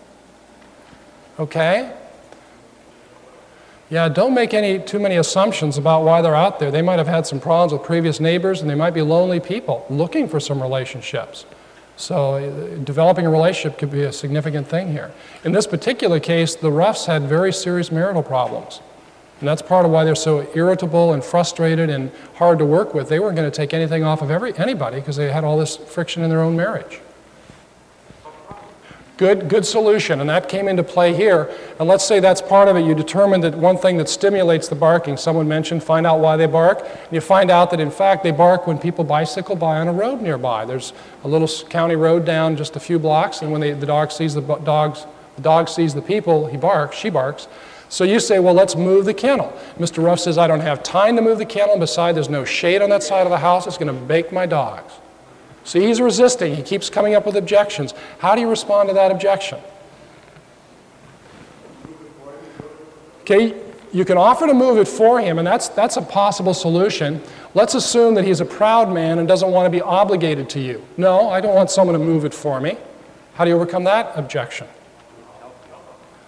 Okay? Yeah, don't make too many assumptions about why they're out there. They might have had some problems with previous neighbors, and they might be lonely people looking for some relationships. So developing a relationship could be a significant thing here. In this particular case, the Ruffs had very serious marital problems. And that's part of why they're so irritable and frustrated and hard to work with. They weren't going to take anything off of anybody because they had all this friction in their own marriage. Good solution, and that came into play here. And let's say that's part of it. You determine that one thing that stimulates the barking, someone mentioned, find out why they bark. And you find out that, in fact, they bark when people bicycle by on a road nearby. There's a little county road down just a few blocks, and when the dog sees the dog sees the people, he barks, she barks. So you say, well, let's move the kennel. Mr. Ruff says, I don't have time to move the kennel, and besides, there's no shade on that side of the house. It's going to bake my dogs. See, he's resisting. He keeps coming up with objections. How do you respond to that objection? Okay, you can offer to move it for him, and that's a possible solution. Let's assume that he's a proud man and doesn't want to be obligated to you. No, I don't want someone to move it for me. How do you overcome that objection?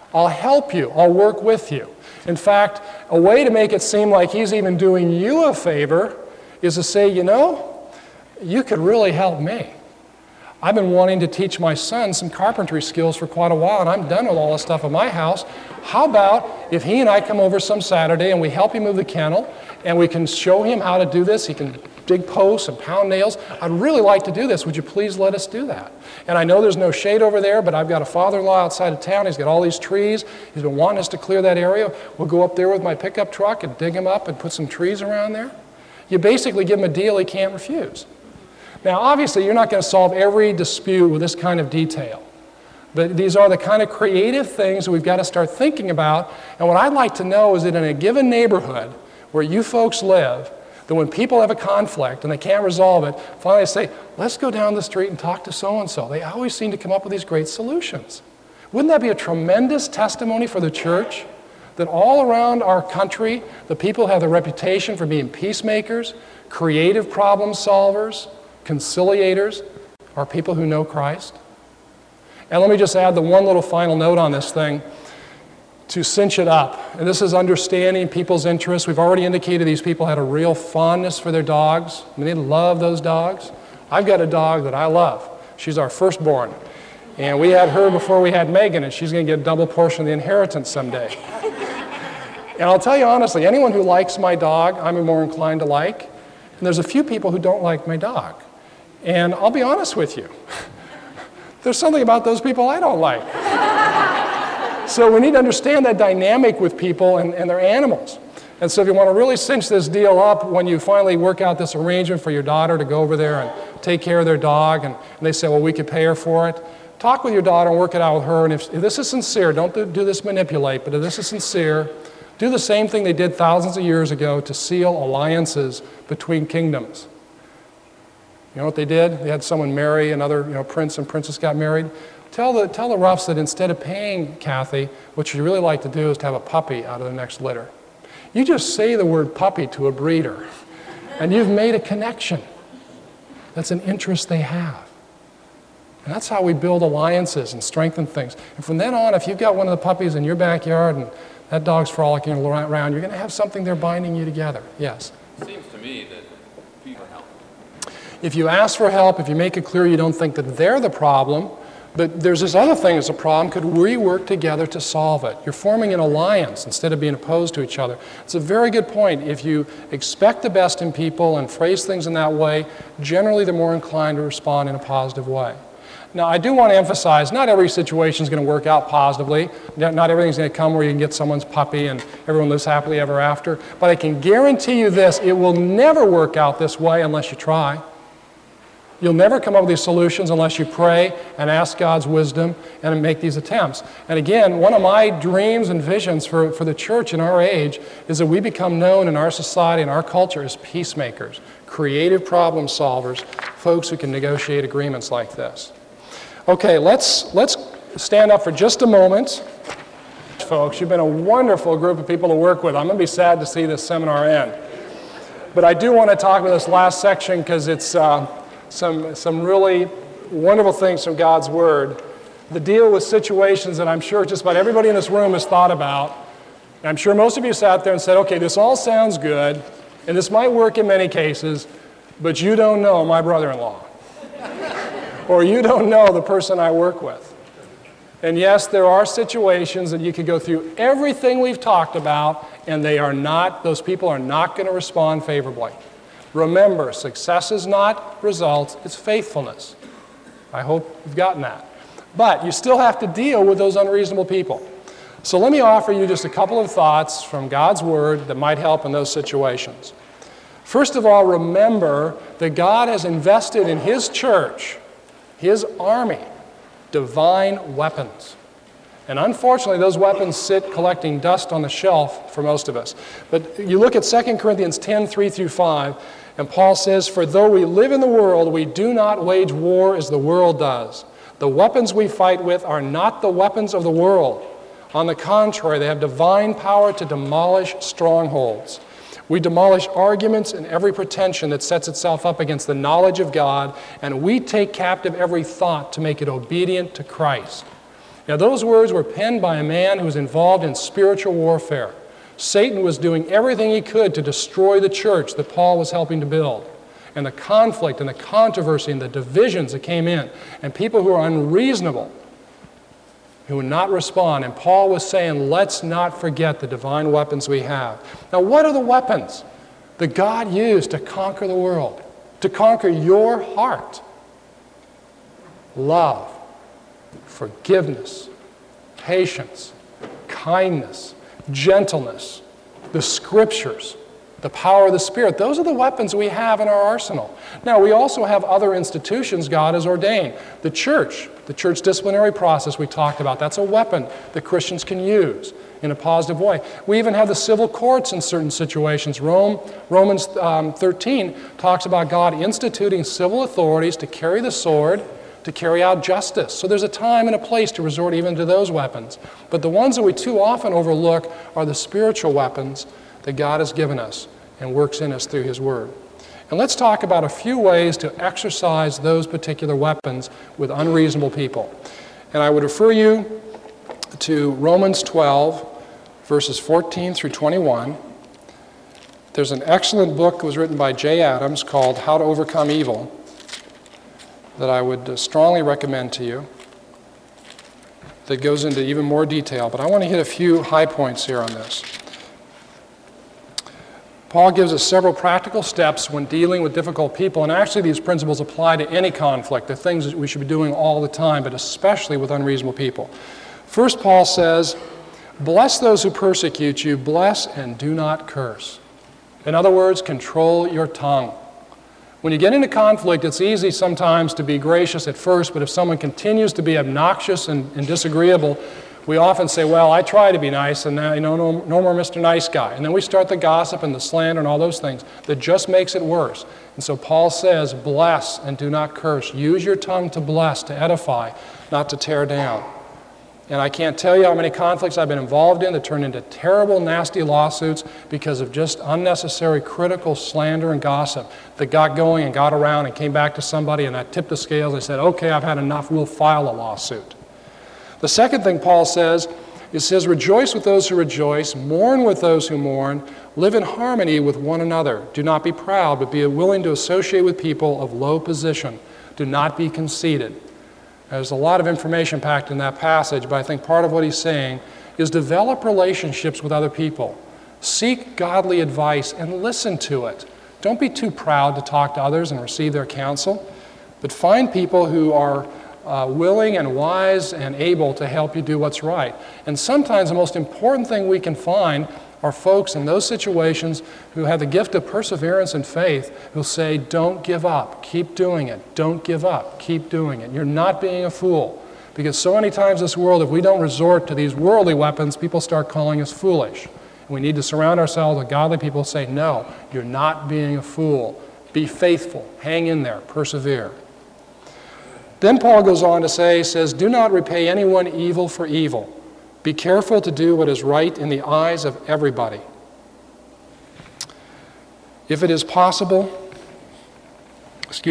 I'll help you. I'll work with you. In fact, a way to make it seem like he's even doing you a favor is to say, you know, you could really help me. I've been wanting to teach my son some carpentry skills for quite a while, and I'm done with all the stuff at my house. How about if he and I come over some Saturday and we help him move the kennel, and we can show him how to do this. He can dig posts and pound nails. I'd really like to do this. Would you please let us do that? And I know there's no shade over there, but I've got a father-in-law outside of town. He's got all these trees. He's been wanting us to clear that area. We'll go up there with my pickup truck and dig them up and put some trees around there. You basically give him a deal he can't refuse. Now, obviously, you're not going to solve every dispute with this kind of detail. But these are the kind of creative things that we've got to start thinking about. And what I'd like to know is that in a given neighborhood where you folks live, that when people have a conflict and they can't resolve it, finally they say, let's go down the street and talk to so-and-so. They always seem to come up with these great solutions. Wouldn't that be a tremendous testimony for the church? That all around our country, the people have the reputation for being peacemakers, creative problem solvers, conciliators, are people who know Christ. And let me just add the one little final note on this thing to cinch it up. And this is understanding people's interests. We've already indicated these people had a real fondness for their dogs. I mean, they love those dogs. I've got a dog that I love. She's our firstborn. And we had her before we had Megan, and she's going to get a double portion of the inheritance someday. And I'll tell you honestly, anyone who likes my dog, I'm more inclined to like. And there's a few people who don't like my dog. And I'll be honest with you. There's something about those people I don't like. So we need to understand that dynamic with people and their animals. And so if you want to really cinch this deal up, when you finally work out this arrangement for your daughter to go over there and take care of their dog, and they say, well, we could pay her for it, talk with your daughter and work it out with her. And if this is sincere, don't do this manipulate, but if this is sincere, do the same thing they did thousands of years ago to seal alliances between kingdoms. You know what they did? They had someone marry another, prince and princess got married. Tell the Ruffs that instead of paying Kathy, what you'd really like to do is to have a puppy out of the next litter. You just say the word puppy to a breeder, and you've made a connection. That's an interest they have. And that's how we build alliances and strengthen things. And from then on, if you've got one of the puppies in your backyard and that dog's frolicking around, you're going to have something there binding you together. Yes? It seems to me that people help. If you ask for help, if you make it clear you don't think that they're the problem, but there's this other thing that's a problem, could we work together to solve it? You're forming an alliance instead of being opposed to each other. It's a very good point. If you expect the best in people and phrase things in that way, generally they're more inclined to respond in a positive way. Now, I do want to emphasize, not every situation is going to work out positively. Not everything's going to come where you can get someone's puppy and everyone lives happily ever after. But I can guarantee you this, it will never work out this way unless you try. You'll never come up with these solutions unless you pray and ask God's wisdom and make these attempts. And again, one of my dreams and visions for the church in our age is that we become known in our society and our culture as peacemakers, creative problem solvers, folks who can negotiate agreements like this. Okay, let's stand up for just a moment. Folks, you've been a wonderful group of people to work with. I'm going to be sad to see this seminar end. But I do want to talk about this last section because it's some really wonderful things from God's Word. The deal with situations that I'm sure just about everybody in this room has thought about. And I'm sure most of you sat there and said, okay, this all sounds good, and this might work in many cases, but you don't know my brother-in-law. Or you don't know the person I work with. And yes, there are situations that you could go through everything we've talked about, and those people are not going to respond favorably. Remember, success is not results, it's faithfulness. I hope you've gotten that. But you still have to deal with those unreasonable people. So let me offer you just a couple of thoughts from God's Word that might help in those situations. First of all, remember that God has invested in His church, His army, divine weapons. And unfortunately, those weapons sit collecting dust on the shelf for most of us. But you look at 2 Corinthians 10, 3-5, and Paul says, "For though we live in the world, we do not wage war as the world does. The weapons we fight with are not the weapons of the world. On the contrary, they have divine power to demolish strongholds. We demolish arguments and every pretension that sets itself up against the knowledge of God, and we take captive every thought to make it obedient to Christ." Now, those words were penned by a man who was involved in spiritual warfare. Satan was doing everything he could to destroy the church that Paul was helping to build. And the conflict and the controversy and the divisions that came in, and people who are unreasonable, who would not respond. And Paul was saying, let's not forget the divine weapons we have. Now, what are the weapons that God used to conquer the world, to conquer your heart? Love, forgiveness, patience, kindness, gentleness, the Scriptures, the power of the Spirit. Those are the weapons we have in our arsenal. Now, we also have other institutions God has ordained. The church disciplinary process we talked about, that's a weapon that Christians can use in a positive way. We even have the civil courts in certain situations. Romans 13 talks about God instituting civil authorities to carry the sword, to carry out justice. So there's a time and a place to resort even to those weapons. But the ones that we too often overlook are the spiritual weapons that God has given us and works in us through His Word. And let's talk about a few ways to exercise those particular weapons with unreasonable people. And I would refer you to Romans 12, verses 14 through 21. There's an excellent book that was written by Jay Adams called How to Overcome Evil that I would strongly recommend to you, that goes into even more detail. But I want to hit a few high points here on this. Paul gives us several practical steps when dealing with difficult people, and actually these principles apply to any conflict. They're things that we should be doing all the time, but especially with unreasonable people. First, Paul says, bless those who persecute you, bless and do not curse. In other words, control your tongue. When you get into conflict, it's easy sometimes to be gracious at first, but if someone continues to be obnoxious and disagreeable, we often say, well, I try to be nice, and now, no more Mr. Nice Guy. And then we start the gossip and the slander and all those things that just makes it worse. And so Paul says, bless and do not curse. Use your tongue to bless, to edify, not to tear down. And I can't tell you how many conflicts I've been involved in that turned into terrible, nasty lawsuits because of just unnecessary critical slander and gossip that got going and got around and came back to somebody, and I tipped the scales and said, okay, I've had enough, we'll file a lawsuit. The second thing Paul says, it says, rejoice with those who rejoice, mourn with those who mourn, live in harmony with one another. Do not be proud, but be willing to associate with people of low position. Do not be conceited. There's a lot of information packed in that passage, but I think part of what he's saying is develop relationships with other people. Seek godly advice and listen to it. Don't be too proud to talk to others and receive their counsel, but find people who are willing and wise and able to help you do what's right. And sometimes the most important thing we can find are folks in those situations who have the gift of perseverance and faith who'll say, don't give up, keep doing it, don't give up, keep doing it. You're not being a fool. Because so many times in this world, if we don't resort to these worldly weapons, people start calling us foolish. And we need to surround ourselves with godly people who say, no, you're not being a fool. Be faithful, hang in there, persevere. Then Paul goes on to say, says, do not repay anyone evil for evil. Be careful to do what is right in the eyes of everybody. If it is possible, as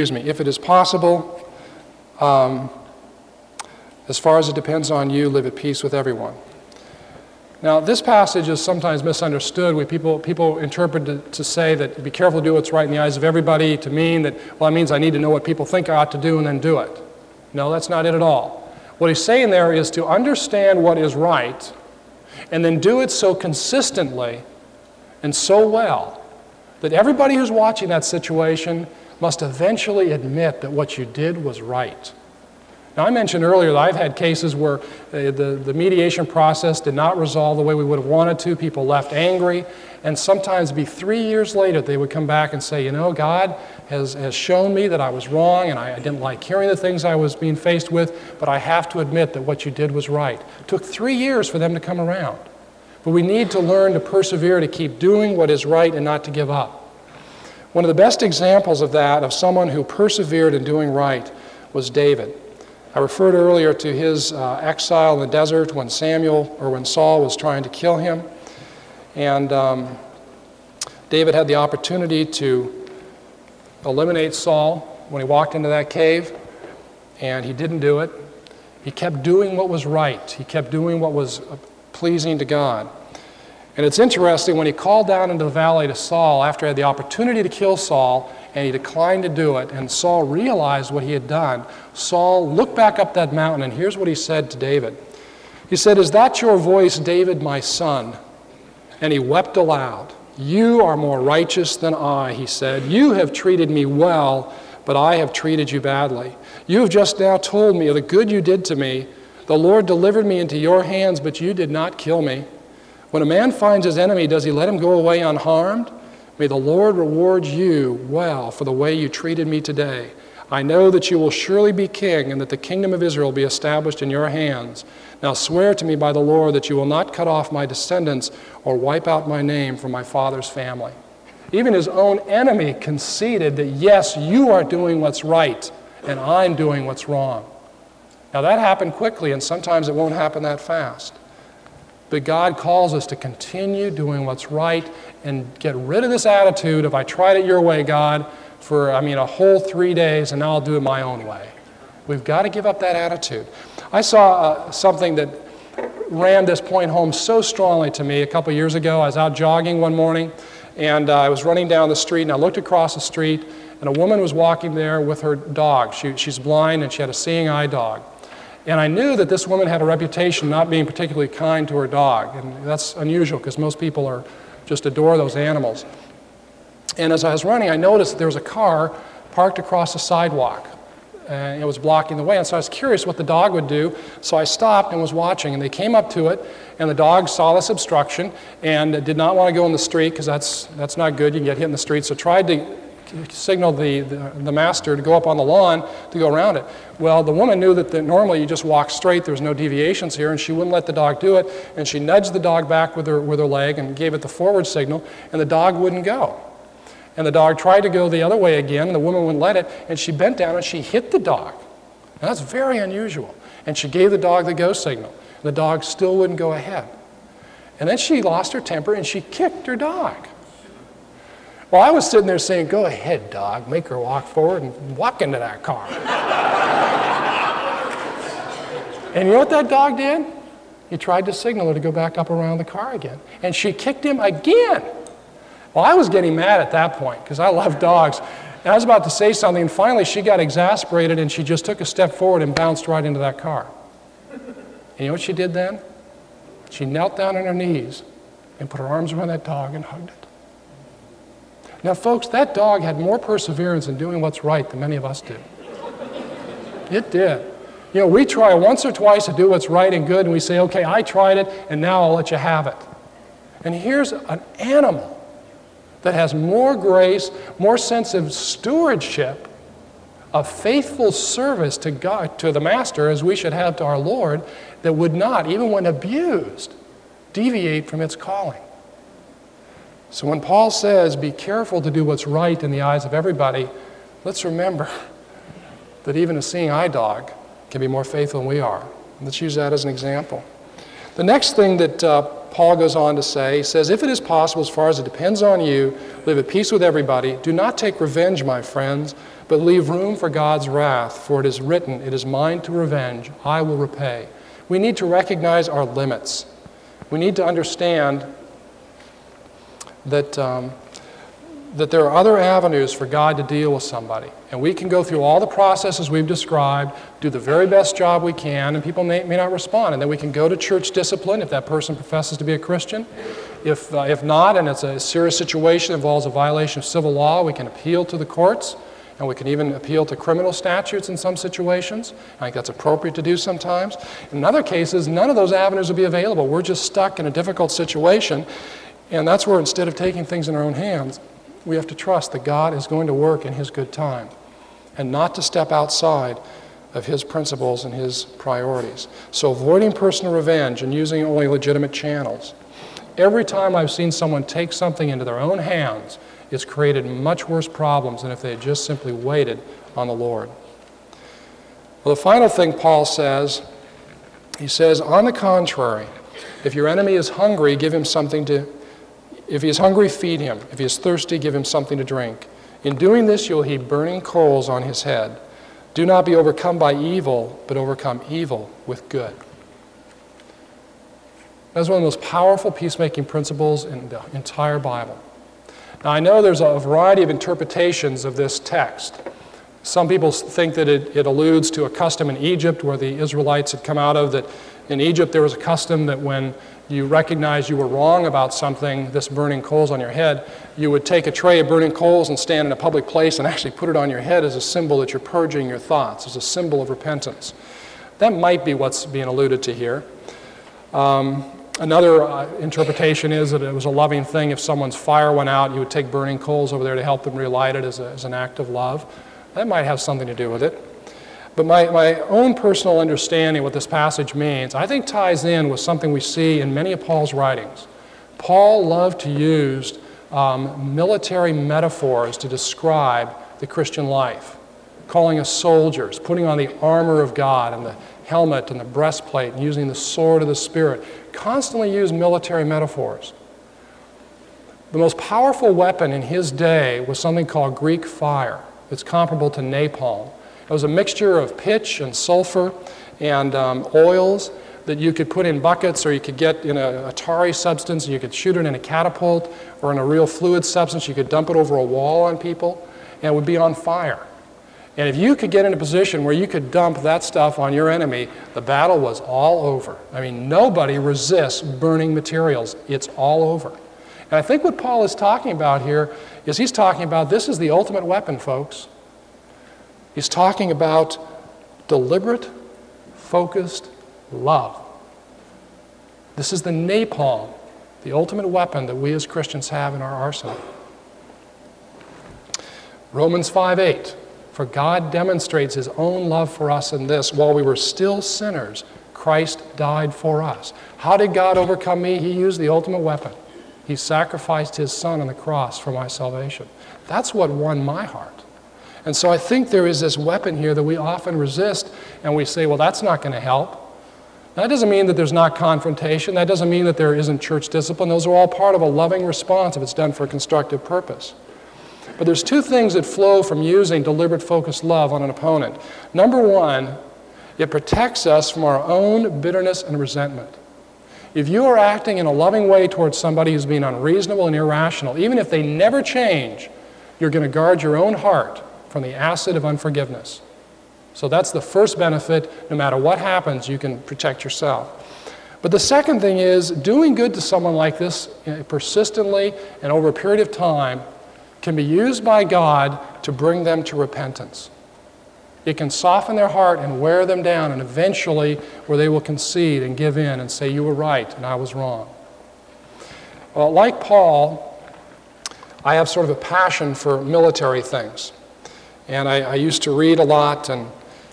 far as it depends on you, live at peace with everyone. Now, this passage is sometimes misunderstood. People interpret it to say that be careful to do what's right in the eyes of everybody to mean that, well, that means I need to know what people think I ought to do and then do it. No, that's not it at all. What he's saying there is to understand what is right and then do it so consistently and so well that everybody who's watching that situation must eventually admit that what you did was right. Now, I mentioned earlier that I've had cases where the mediation process did not resolve the way we would have wanted to. People left angry, and sometimes it'd be 3 years later they would come back and say, God has shown me that I was wrong and I didn't like hearing the things I was being faced with, but I have to admit that what you did was right. It took 3 years for them to come around. But we need to learn to persevere, to keep doing what is right and not to give up. One of the best examples of that, of someone who persevered in doing right, was David. I referred earlier to his exile in the desert when Saul was trying to kill him. And David had the opportunity to eliminate Saul when he walked into that cave, and he didn't do it. He kept doing what was right. He kept doing what was pleasing to God. And it's interesting, when he called down into the valley to Saul after he had the opportunity to kill Saul, and he declined to do it, and Saul realized what he had done, Saul looked back up that mountain, and here's what he said to David. He said, "Is that your voice, David, my son?" And he wept aloud. "You are more righteous than I," he said. "You have treated me well, but I have treated you badly. You have just now told me of the good you did to me. The Lord delivered me into your hands, but you did not kill me. When a man finds his enemy, does he let him go away unharmed? May the Lord reward you well for the way you treated me today. I know that you will surely be king, and that the kingdom of Israel will be established in your hands. Now swear to me by the Lord that you will not cut off my descendants or wipe out my name from my father's family." Even his own enemy conceded that, yes, you are doing what's right, and I'm doing what's wrong. Now that happened quickly, and sometimes it won't happen that fast. But God calls us to continue doing what's right and get rid of this attitude of, I tried it your way, God, for, a whole 3 days, and now I'll do it my own way. We've got to give up that attitude. I saw something that ran this point home so strongly to me a couple years ago. I was out jogging one morning, and I was running down the street, and I looked across the street, and a woman was walking there with her dog. She's blind, and she had a seeing eye dog. And I knew that this woman had a reputation not being particularly kind to her dog, and that's unusual because most people just adore those animals. And as I was running, I noticed that there was a car parked across the sidewalk, and it was blocking the way. And so I was curious what the dog would do, so I stopped and was watching. And they came up to it, and the dog saw this obstruction and did not want to go in the street because that's not good. You can get hit in the street. So tried to signal the master to go up on the lawn to go around it. Well, the woman knew that normally you just walk straight, there's no deviations here, and she wouldn't let the dog do it, and she nudged the dog back with her leg and gave it the forward signal, and the dog wouldn't go. And the dog tried to go the other way again, and the woman wouldn't let it, and she bent down and she hit the dog. Now, that's very unusual. And she gave the dog the go signal. And the dog still wouldn't go ahead. And then she lost her temper and she kicked her dog. Well, I was sitting there saying, "Go ahead, dog, make her walk forward and walk into that car." And you know what that dog did? He tried to signal her to go back up around the car again. And she kicked him again. Well, I was getting mad at that point because I love dogs. And I was about to say something, and finally she got exasperated and she just took a step forward and bounced right into that car. And you know what she did then? She knelt down on her knees and put her arms around that dog and hugged it. Now, folks, that dog had more perseverance in doing what's right than many of us do. It did. You know, we try once or twice to do what's right and good, and we say, "Okay, I tried it, and now I'll let you have it." And here's an animal that has more grace, more sense of stewardship, of faithful service to God, to the Master, as we should have to our Lord, that would not, even when abused, deviate from its calling. So when Paul says, be careful to do what's right in the eyes of everybody, let's remember that even a seeing eye dog can be more faithful than we are. Let's use that as an example. The next thing that Paul goes on to say, he says, if it is possible, as far as it depends on you, live at peace with everybody. Do not take revenge, my friends, but leave room for God's wrath, for it is written, it is mine to revenge, I will repay. We need to recognize our limits. We need to understand that there are other avenues for God to deal with somebody. And we can go through all the processes we've described, do the very best job we can, and people may not respond. And then we can go to church discipline if that person professes to be a Christian. If not, and it's a serious situation that involves a violation of civil law, we can appeal to the courts, and we can even appeal to criminal statutes in some situations. I think that's appropriate to do sometimes. In other cases, none of those avenues will be available. We're just stuck in a difficult situation. And that's where, instead of taking things in our own hands, we have to trust that God is going to work in His good time and not to step outside of His principles and His priorities. So avoiding personal revenge and using only legitimate channels. Every time I've seen someone take something into their own hands, it's created much worse problems than if they had just simply waited on the Lord. Well, the final thing Paul says, he says, on the contrary, if your enemy is hungry, give him something to If he is hungry, feed him. If he is thirsty, give him something to drink. In doing this, you'll heap burning coals on his head. Do not be overcome by evil, but overcome evil with good. That's one of the most powerful peacemaking principles in the entire Bible. Now, I know there's a variety of interpretations of this text. Some people think that it alludes to a custom in Egypt where the Israelites had come out of, that in Egypt there was a custom that when you recognized you were wrong about something, this burning coals on your head, you would take a tray of burning coals and stand in a public place and actually put it on your head as a symbol that you're purging your thoughts, as a symbol of repentance. That might be what's being alluded to here. Another interpretation is that it was a loving thing. If someone's fire went out, you would take burning coals over there to help them relight it as an act of love. That might have something to do with it. But my own personal understanding of what this passage means, I think ties in with something we see in many of Paul's writings. Paul loved to use military metaphors to describe the Christian life, calling us soldiers, putting on the armor of God and the helmet and the breastplate, and using the sword of the Spirit. Constantly used military metaphors. The most powerful weapon in his day was something called Greek fire. It's comparable to napalm. It was a mixture of pitch and sulfur and oils that you could put in buckets, or you could get in a tarry substance, and you could shoot it in a catapult, or in a real fluid substance. You could dump it over a wall on people, and it would be on fire. And if you could get in a position where you could dump that stuff on your enemy, the battle was all over. I mean, nobody resists burning materials. It's all over. And I think what Paul is talking about here is he's talking about this is the ultimate weapon, folks. He's talking about deliberate, focused love. This is the napalm, the ultimate weapon that we as Christians have in our arsenal. Romans 5:8, for God demonstrates his own love for us in this, while we were still sinners, Christ died for us. How did God overcome me? He used the ultimate weapon. He sacrificed his son on the cross for my salvation. That's what won my heart. And so I think there is this weapon here that we often resist, and we say, well, that's not going to help. That doesn't mean that there's not confrontation. That doesn't mean that there isn't church discipline. Those are all part of a loving response if it's done for a constructive purpose. But there's two things that flow from using deliberate, focused love on an opponent. Number one, it protects us from our own bitterness and resentment. If you are acting in a loving way towards somebody who's being unreasonable and irrational, even if they never change, you're going to guard your own heart from the acid of unforgiveness. So that's the first benefit. No matter what happens, you can protect yourself. But the second thing is, doing good to someone like this persistently and over a period of time can be used by God to bring them to repentance. It can soften their heart and wear them down, and eventually where they will concede and give in and say, you were right and I was wrong. Well, like Paul, I have sort of a passion for military things. And I used to read a lot and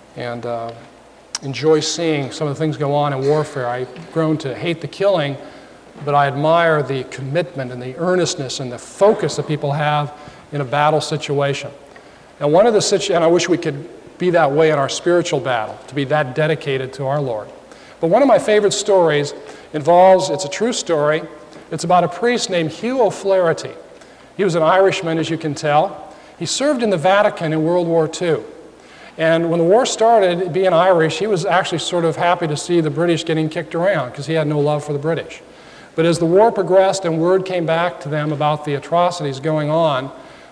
enjoy seeing some of the things go on in warfare. I've grown to hate the killing, but I admire the commitment and the earnestness and the focus that people have in a battle situation. And and I wish we could be that way in our spiritual battle, to be that dedicated to our Lord. But one of my favorite stories it's a true story, it's about a priest named Hugh O'Flaherty. He was an Irishman, as you can tell. He served in the Vatican in World War II. And when the war started, being Irish, he was actually sort of happy to see the British getting kicked around because he had no love for the British. But as the war progressed and word came back to them about the atrocities going on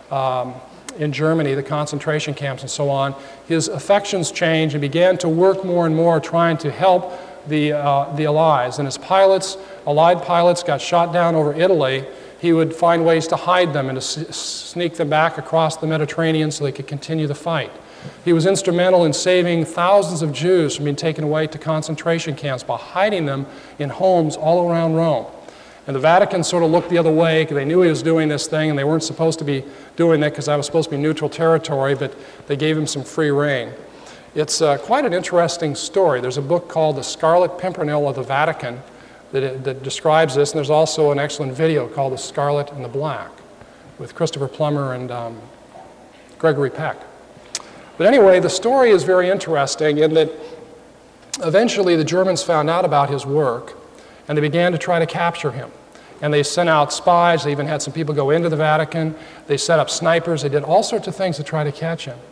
in Germany, the concentration camps and so on, his affections changed and began to work more and more trying to help the Allies. And as Allied pilots got shot down over Italy, he would find ways to hide them and to sneak them back across the Mediterranean so they could continue the fight. He was instrumental in saving thousands of Jews from being taken away to concentration camps by hiding them in homes all around Rome. And the Vatican sort of looked the other way because they knew he was doing this thing, and they weren't supposed to be doing that because that was supposed to be neutral territory, but they gave him some free rein. It's quite an interesting story. There's a book called The Scarlet Pimpernel of the Vatican that describes this, and there's also an excellent video called The Scarlet and the Black with Christopher Plummer and Gregory Peck. But anyway, the story is very interesting in that eventually the Germans found out about his work, and they began to try to capture him. And they sent out spies. They even had some people go into the Vatican. They set up snipers. They did all sorts of things to try to catch him.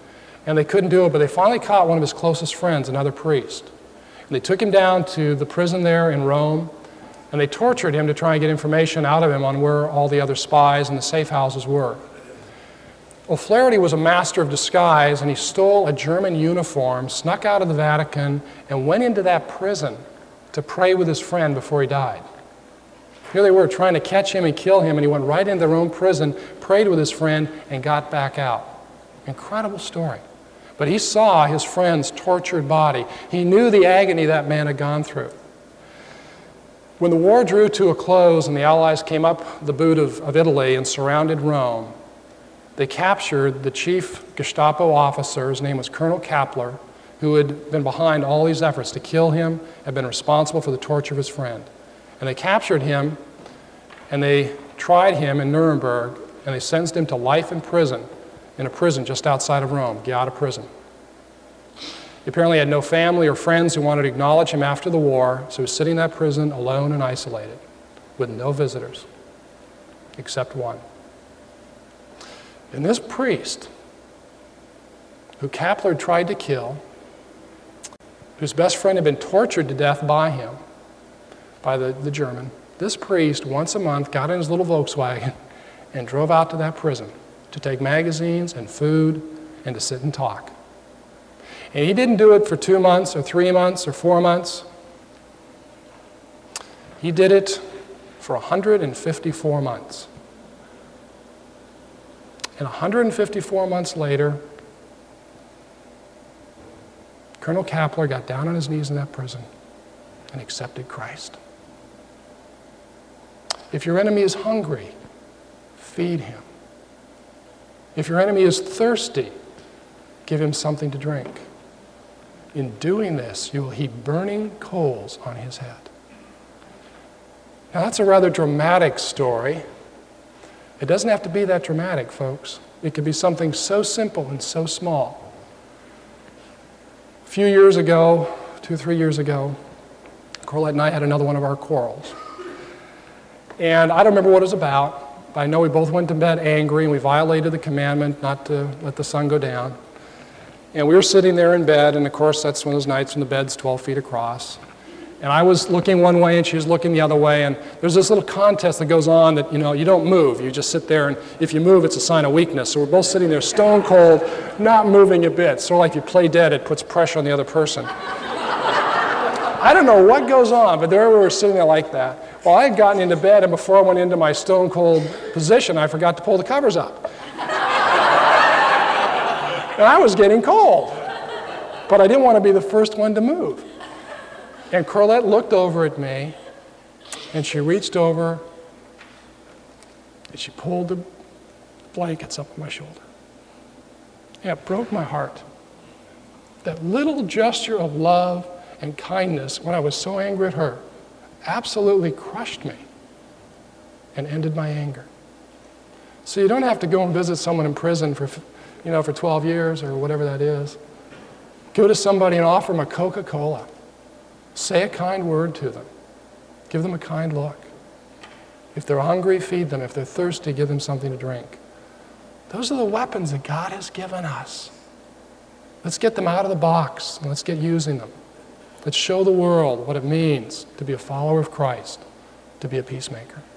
And they couldn't do it, but they finally caught one of his closest friends, another priest. And they took him down to the prison there in Rome, and they tortured him to try and get information out of him on where all the other spies and the safe houses were. O'Flaherty was a master of disguise, and he stole a German uniform, snuck out of the Vatican, and went into that prison to pray with his friend before he died. Here they were trying to catch him and kill him, and he went right into their own prison, prayed with his friend, and got back out. Incredible story. But he saw his friend's tortured body. He knew the agony that man had gone through. When the war drew to a close and the Allies came up the boot of Italy and surrounded Rome, they captured the chief Gestapo officer. His name was Colonel Kappler, who had been behind all these efforts to kill him, had been responsible for the torture of his friend. And they captured him, and they tried him in Nuremberg, and they sentenced him to life in prison, in a prison just outside of Rome, Ghiata prison. He apparently had no family or friends who wanted to acknowledge him after the war, so he was sitting in that prison alone and isolated, with no visitors, except one. And this priest, who Kappler tried to kill, whose best friend had been tortured to death by him, by the German, this priest once a month got in his little Volkswagen and drove out to that prison to take magazines and food and to sit and talk. And he didn't do it for 2 months or 3 months or 4 months. He did it for 154 months. And 154 months later, Colonel Kappler got down on his knees in that prison and accepted Christ. If your enemy is hungry, feed him. If your enemy is thirsty, give him something to drink. In doing this, you will heap burning coals on his head. Now, that's a rather dramatic story. It doesn't have to be that dramatic, folks. It could be something so simple and so small. A few years ago, 2 or 3 years ago, Corlette and I had another one of our quarrels. And I don't remember what it was about, but I know we both went to bed angry and we violated the commandment not to let the sun go down. And we were sitting there in bed, and of course that's one of those nights when the bed's 12 feet across. And I was looking one way and she was looking the other way, and there's this little contest that goes on that, you don't move. You just sit there, and if you move, it's a sign of weakness. So we're both sitting there stone cold, not moving a bit. Sort of like you play dead, it puts pressure on the other person. I don't know what goes on, but there we were sitting there like that. Well, I had gotten into bed, and before I went into my stone cold position, I forgot to pull the covers up. And I was getting cold. But I didn't want to be the first one to move. And Corlette looked over at me, and she reached over, and she pulled the blankets up on my shoulder. And it broke my heart. That little gesture of love and kindness, when I was so angry at her, absolutely crushed me and ended my anger. So you don't have to go and visit someone in prison for 12 years or whatever that is. Go to somebody and offer them a Coca-Cola. Say a kind word to them. Give them a kind look. If they're hungry, feed them. If they're thirsty, give them something to drink. Those are the weapons that God has given us. Let's get them out of the box and let's get using them. Let's show the world what it means to be a follower of Christ, to be a peacemaker.